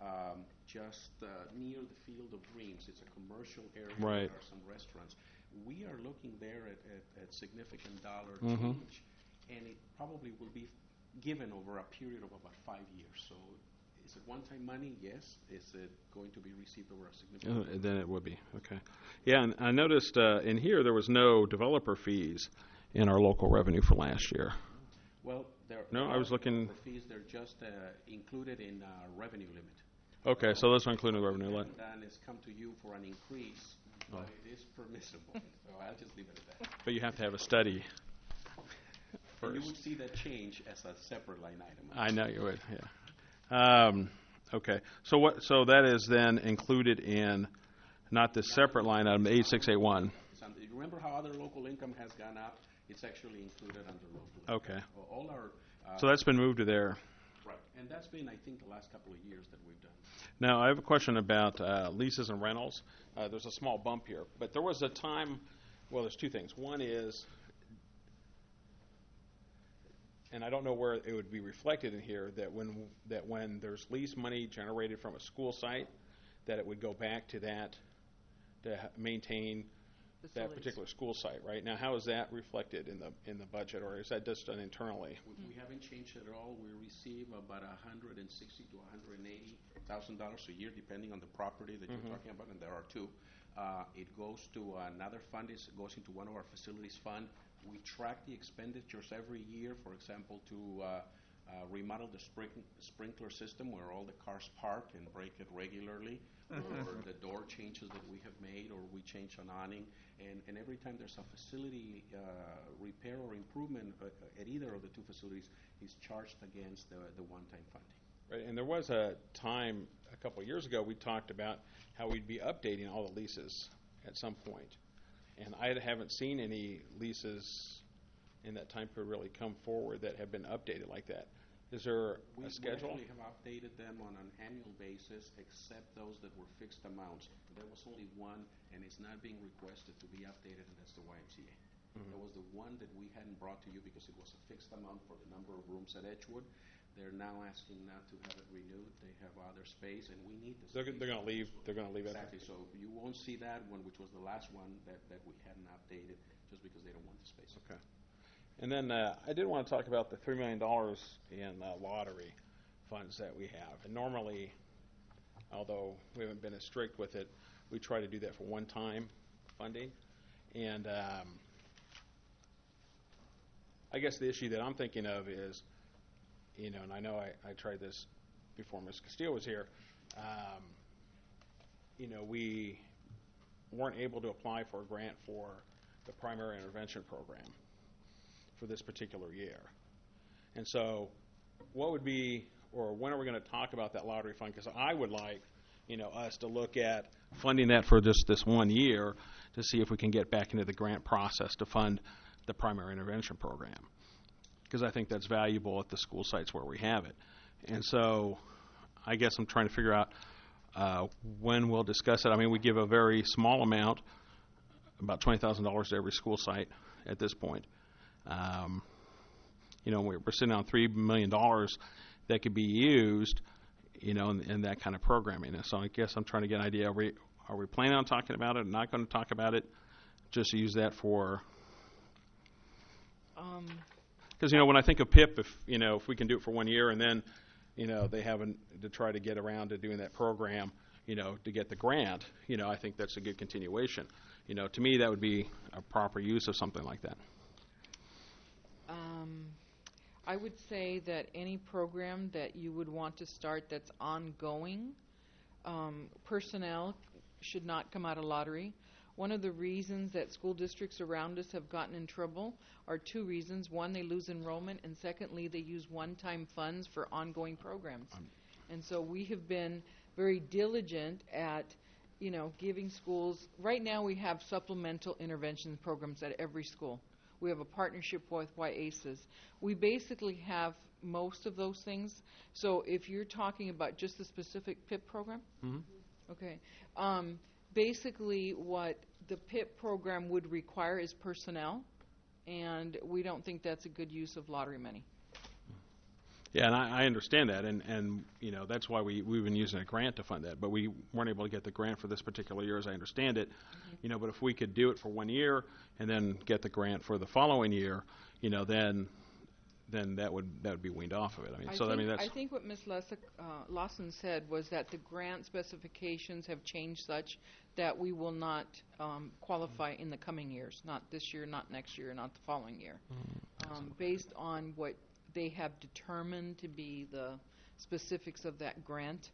just near the Field of Dreams. It's a commercial area. Right. There are some restaurants. We are looking there at significant dollar change, and it probably will be given over a period of about 5 years. So is it one-time money? Yes. Is it going to be received over a significant Then it would be. Okay. Yeah, and I noticed in here there was no developer fees in our local revenue for last year. Well, I was looking. The fees, they're just included in revenue limit. Okay, so those are included in the revenue limit. What we've done is come to you for an increase, but it is permissible. So I'll just leave it at that. But you have to have a study And you first. would see that change as a separate line item. I know you would. Yeah. Okay. So that is then included in not this separate line item, 8681. You remember how other local income has gone up? It's actually included under local income. Okay. All our So that's been moved to there. right, and that's been, I think, the last couple of years that we've done. Now, I have a question about leases and rentals. There's a small bump here, but there was a time, well, there's two things. One is, and I don't know where it would be reflected in here, that when there's lease money generated from a school site, that it would go back to that to maintain that particular school site, right? Now, how is that reflected in the budget, or is that just done internally? We haven't changed it at all. We receive about $160,000 to $180,000 a year, depending on the property that you're talking about, and there are two. It goes to another fund. It goes into one of our facilities fund. We track the expenditures every year, for example, to remodel the sprinkler system where all the cars park and break it regularly, or the door changes that we have made, or we change an awning. And every time there's a facility repair or improvement at either of the two facilities, is charged against the one-time funding. Right, and there was a time a couple of years ago we talked about how we'd be updating all the leases at some point. And I haven't seen any leases in that time period really come forward that have been updated like that. Is there a schedule? We actually have updated them on an annual basis, except those that were fixed amounts. There was only one, and it's not being requested to be updated, and that's the YMCA. That was the one that we hadn't brought to you because it was a fixed amount for the number of rooms at Edgewood. They're now asking not to have it renewed. They have other space, and we need the They're space. going to leave. They're going to leave Exactly. So you won't see that one, which was the last one that we hadn't updated, just because they don't want the space. Okay. And then I did want to talk about the $3 million in lottery funds that we have. And normally, although we haven't been as strict with it, we try to do that for one-time funding. And I guess the issue that I'm thinking of is, and I know I tried this before Ms. Castillo was here, we weren't able to apply for a grant for the primary intervention program for this particular year. And so what would be, or when are we going to talk about that lottery fund? Because I would like, us to look at funding that for just this 1 year to see if we can get back into the grant process to fund the primary intervention program. Because I think that's valuable at the school sites where we have it. And so I guess I'm trying to figure out when we'll discuss it. I mean, we give a very small amount, about $20,000 to every school site at this point. We're sitting on $3 million that could be used, in that kind of programming. And so I guess I'm trying to get an idea. Are we planning on talking about it? Not going to talk about it? Just use that for. Because when I think of PIP, if we can do it for 1 year and then, they haven't to try to get around to doing that program, to get the grant, I think that's a good continuation. To me, that would be a proper use of something like that. I would say that any program that you would want to start that's ongoing, personnel should not come out of lottery. One of the reasons that school districts around us have gotten in trouble are two reasons. One, they lose enrollment, and secondly, they use one-time funds for ongoing programs. And so we have been very diligent at, giving schools. Right now we have supplemental intervention programs at every school. We have a partnership with YACES. We basically have most of those things. So if you're talking about just the specific PIP program, okay. Basically what the PIP program would require is personnel, and we don't think that's a good use of lottery money. Yeah, and I understand that, and that's why we've been using a grant to fund that, but we weren't able to get the grant for this particular year, as I understand it. But if we could do it for 1 year and then get the grant for the following year, then that would be weaned off of it. I think what Ms. Lawson said was that the grant specifications have changed such that we will not qualify in the coming years, not this year, not next year, not the following year, based on what they have determined to be the specifics of that grant.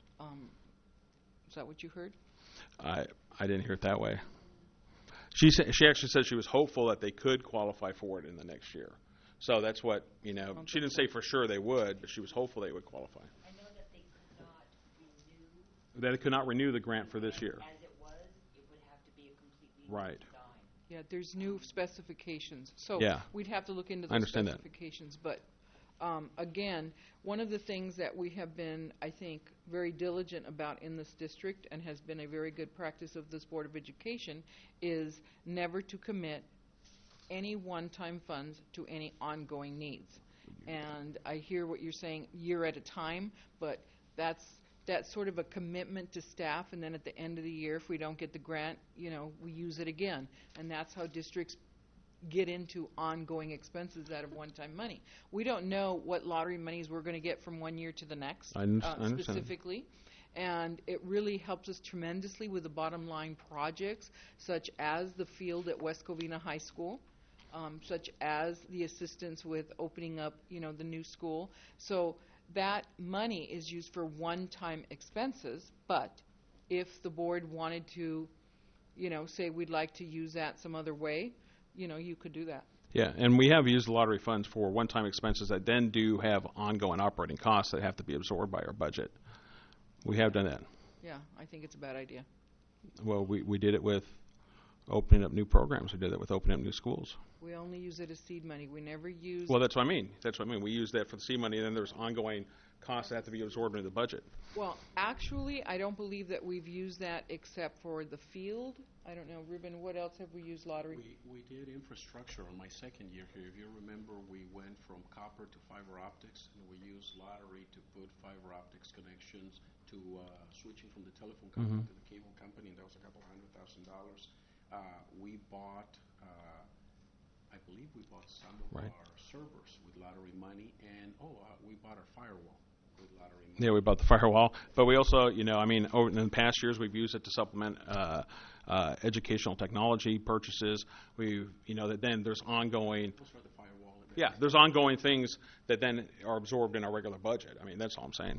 Is that what you heard? I didn't hear it that way. She actually said she was hopeful that they could qualify for it in the next year. So that's what, she didn't say for sure they would, but she was hopeful they would qualify. I know that they could not renew. That it could not renew the grant for this year. As it was, it would have to be a completely Right. new design. Yeah, there's new specifications. So Yeah. we'd have to look into I those understand that. specifications. But again, one of the things that we have been, I think, very diligent about in this district and has been a very good practice of this Board of Education is never to commit any one-time funds to any ongoing needs. And I hear what you're saying, year at a time, but that's sort of a commitment to staff, and then at the end of the year, if we don't get the grant, we use it again. And that's how districts get into ongoing expenses out of one-time money. We don't know what lottery monies we're going to get from 1 year to the next, I understand. specifically. And it really helps us tremendously with the bottom line projects, such as the field at West Covina High School, such as the assistance with opening up, the new school. So that money is used for one-time expenses, but if the board wanted to, say we'd like to use that some other way, you could do that. Yeah, and we have used lottery funds for one-time expenses that then do have ongoing operating costs that have to be absorbed by our budget. We have done that. Yeah, I think it's a bad idea. Well, we did it with opening up new programs. We did it with opening up new schools. We only use it as seed money. We never use... Well, that's what I mean. We use that for the seed money, and then there's ongoing costs that have to be absorbed into the budget. Well, actually, I don't believe that we've used that except for the field. I don't know, Ruben, what else have we used lottery? We did infrastructure on my second year here. If you remember, we went from copper to fiber optics, and we used lottery to put fiber optics connections to switching from the telephone company to the cable company, and that was a couple $100,000. We bought, I believe we bought some of our servers with lottery money, and we bought our firewall with lottery money. Yeah, we bought the firewall, but we also, over in the past years, we've used it to supplement educational technology purchases. That then there's ongoing. Those are the firewall. Yeah, there's ongoing things that then are absorbed in our regular budget. I mean, that's all I'm saying.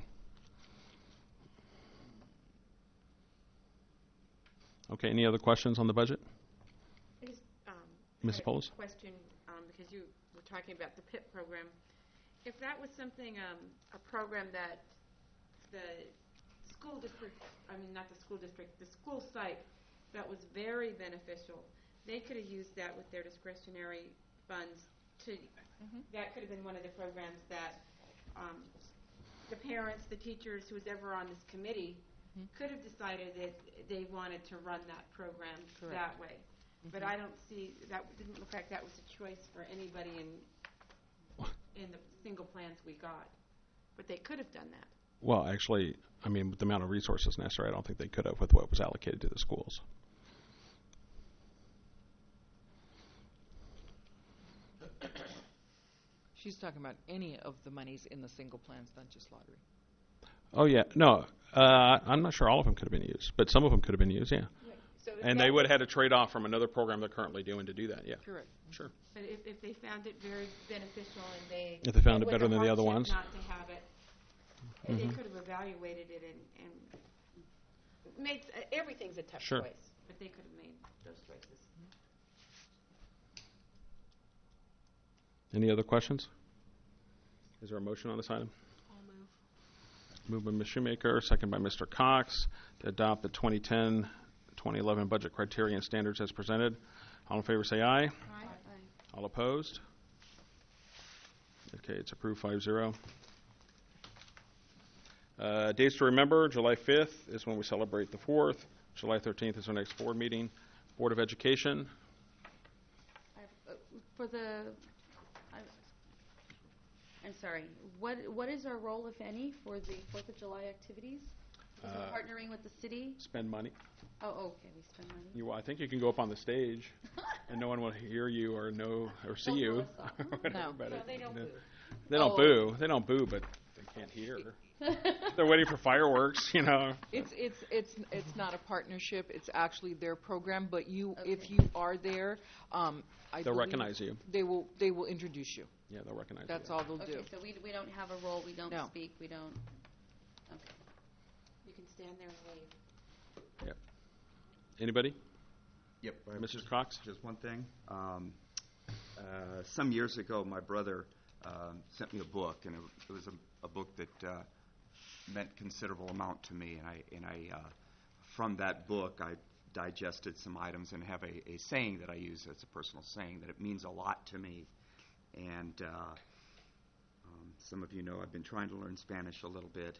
Okay, any other questions on the budget? I just, Ms. had Polis? a question, because you were talking about the PIP program. If that was something, a program that the school district, not the school district, the school site, that was very beneficial, they could have used that with their discretionary funds to, that could have been one of the programs that the parents, the teachers, who's ever on this committee could have decided that they wanted to run that program that way. But I don't see, that didn't look like that was a choice for anybody in the single plans we got. But they could have done that. Well, actually, with the amount of resources necessary, I don't think they could have with what was allocated to the schools. She's talking about any of the monies in the single plans, not just lottery. Oh, yeah. No, I'm not sure all of them could have been used, but some of them could have been used, yeah. Right. So And they would have had to trade off from another program they're currently doing to do that, yeah. Correct. Sure. But if they found it very beneficial and they... If they found it was better a than the other hardship ones. not to have it, they could have evaluated it and made... everything's a tough Sure. choice, but they could have made those choices. Any other questions? Is there a motion on this item? I'll move. Moved by Ms. Shoemaker, second by Mr. Cox, to adopt the 2010-2011 budget criteria and standards as presented. All in favor say aye. All opposed? Okay, it's approved 5-0. Dates to remember, July 5th is when we celebrate the 4th. July 13th is our next board meeting. Board of Education, For the, I'm sorry, what is our role, if any, for the 4th of July activities? Is it partnering with the city? spend money. Oh, okay, we spend money. I think you can go up on the stage, and no one will hear you or know or see Don't you. blow us up. No. No, they don't boo. They don't Oh. boo. They don't boo, but they can't hear. They're waiting for fireworks, It's not a partnership. It's actually their program. But if Okay. you are there, I They'll believe recognize you. They will introduce you. Yeah, they'll recognize That's you. all they'll Okay, do. so we don't have a role, we don't No. speak, we don't, okay. You can stand there and wave. Anybody? Yep. Mrs. Cox? Just one thing. Some years ago, my brother sent me a book, and it was a book that meant considerable amount to me. And I from that book, I digested some items and have a saying that I use as a personal saying that it means a lot to me. And some of you know I've been trying to learn Spanish a little bit,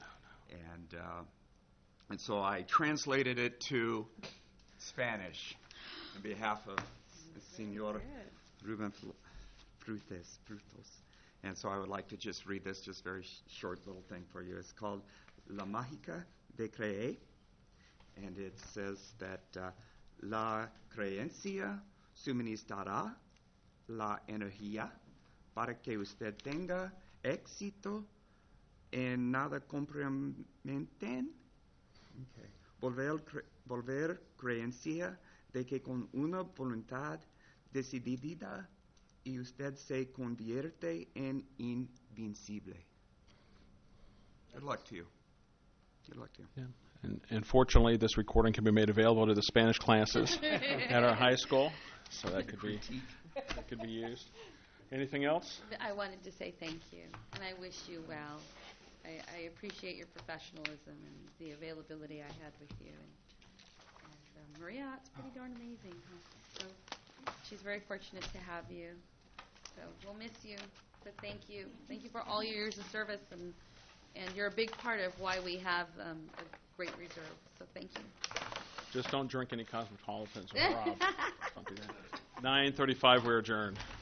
and so I translated it to Spanish on behalf of Senor Ruben Frutos. And so I would like to just read this just very short little thing for you. It's called La Mágica de Creer, and it says that la creencia suministrará la energía para que usted tenga éxito en nada comprometen Okay. Volver creencia de que con una voluntad decidida y usted se convierte en invencible. Good luck to you. Good luck to you. Yeah. And fortunately, this recording can be made available to the Spanish classes at our high school, so that could be used. Anything else? I wanted to say thank you, and I wish you well. I appreciate your professionalism and the availability I had with you. And Maria, it's pretty darn amazing. Huh? So she's very fortunate to have you. So we'll miss you, but thank you. Thank you for all your years of service, and you're a big part of why we have a great reserve. So thank you. Just don't drink any cosmopolitans or Rob. Don't do that. 9:35, we're adjourned.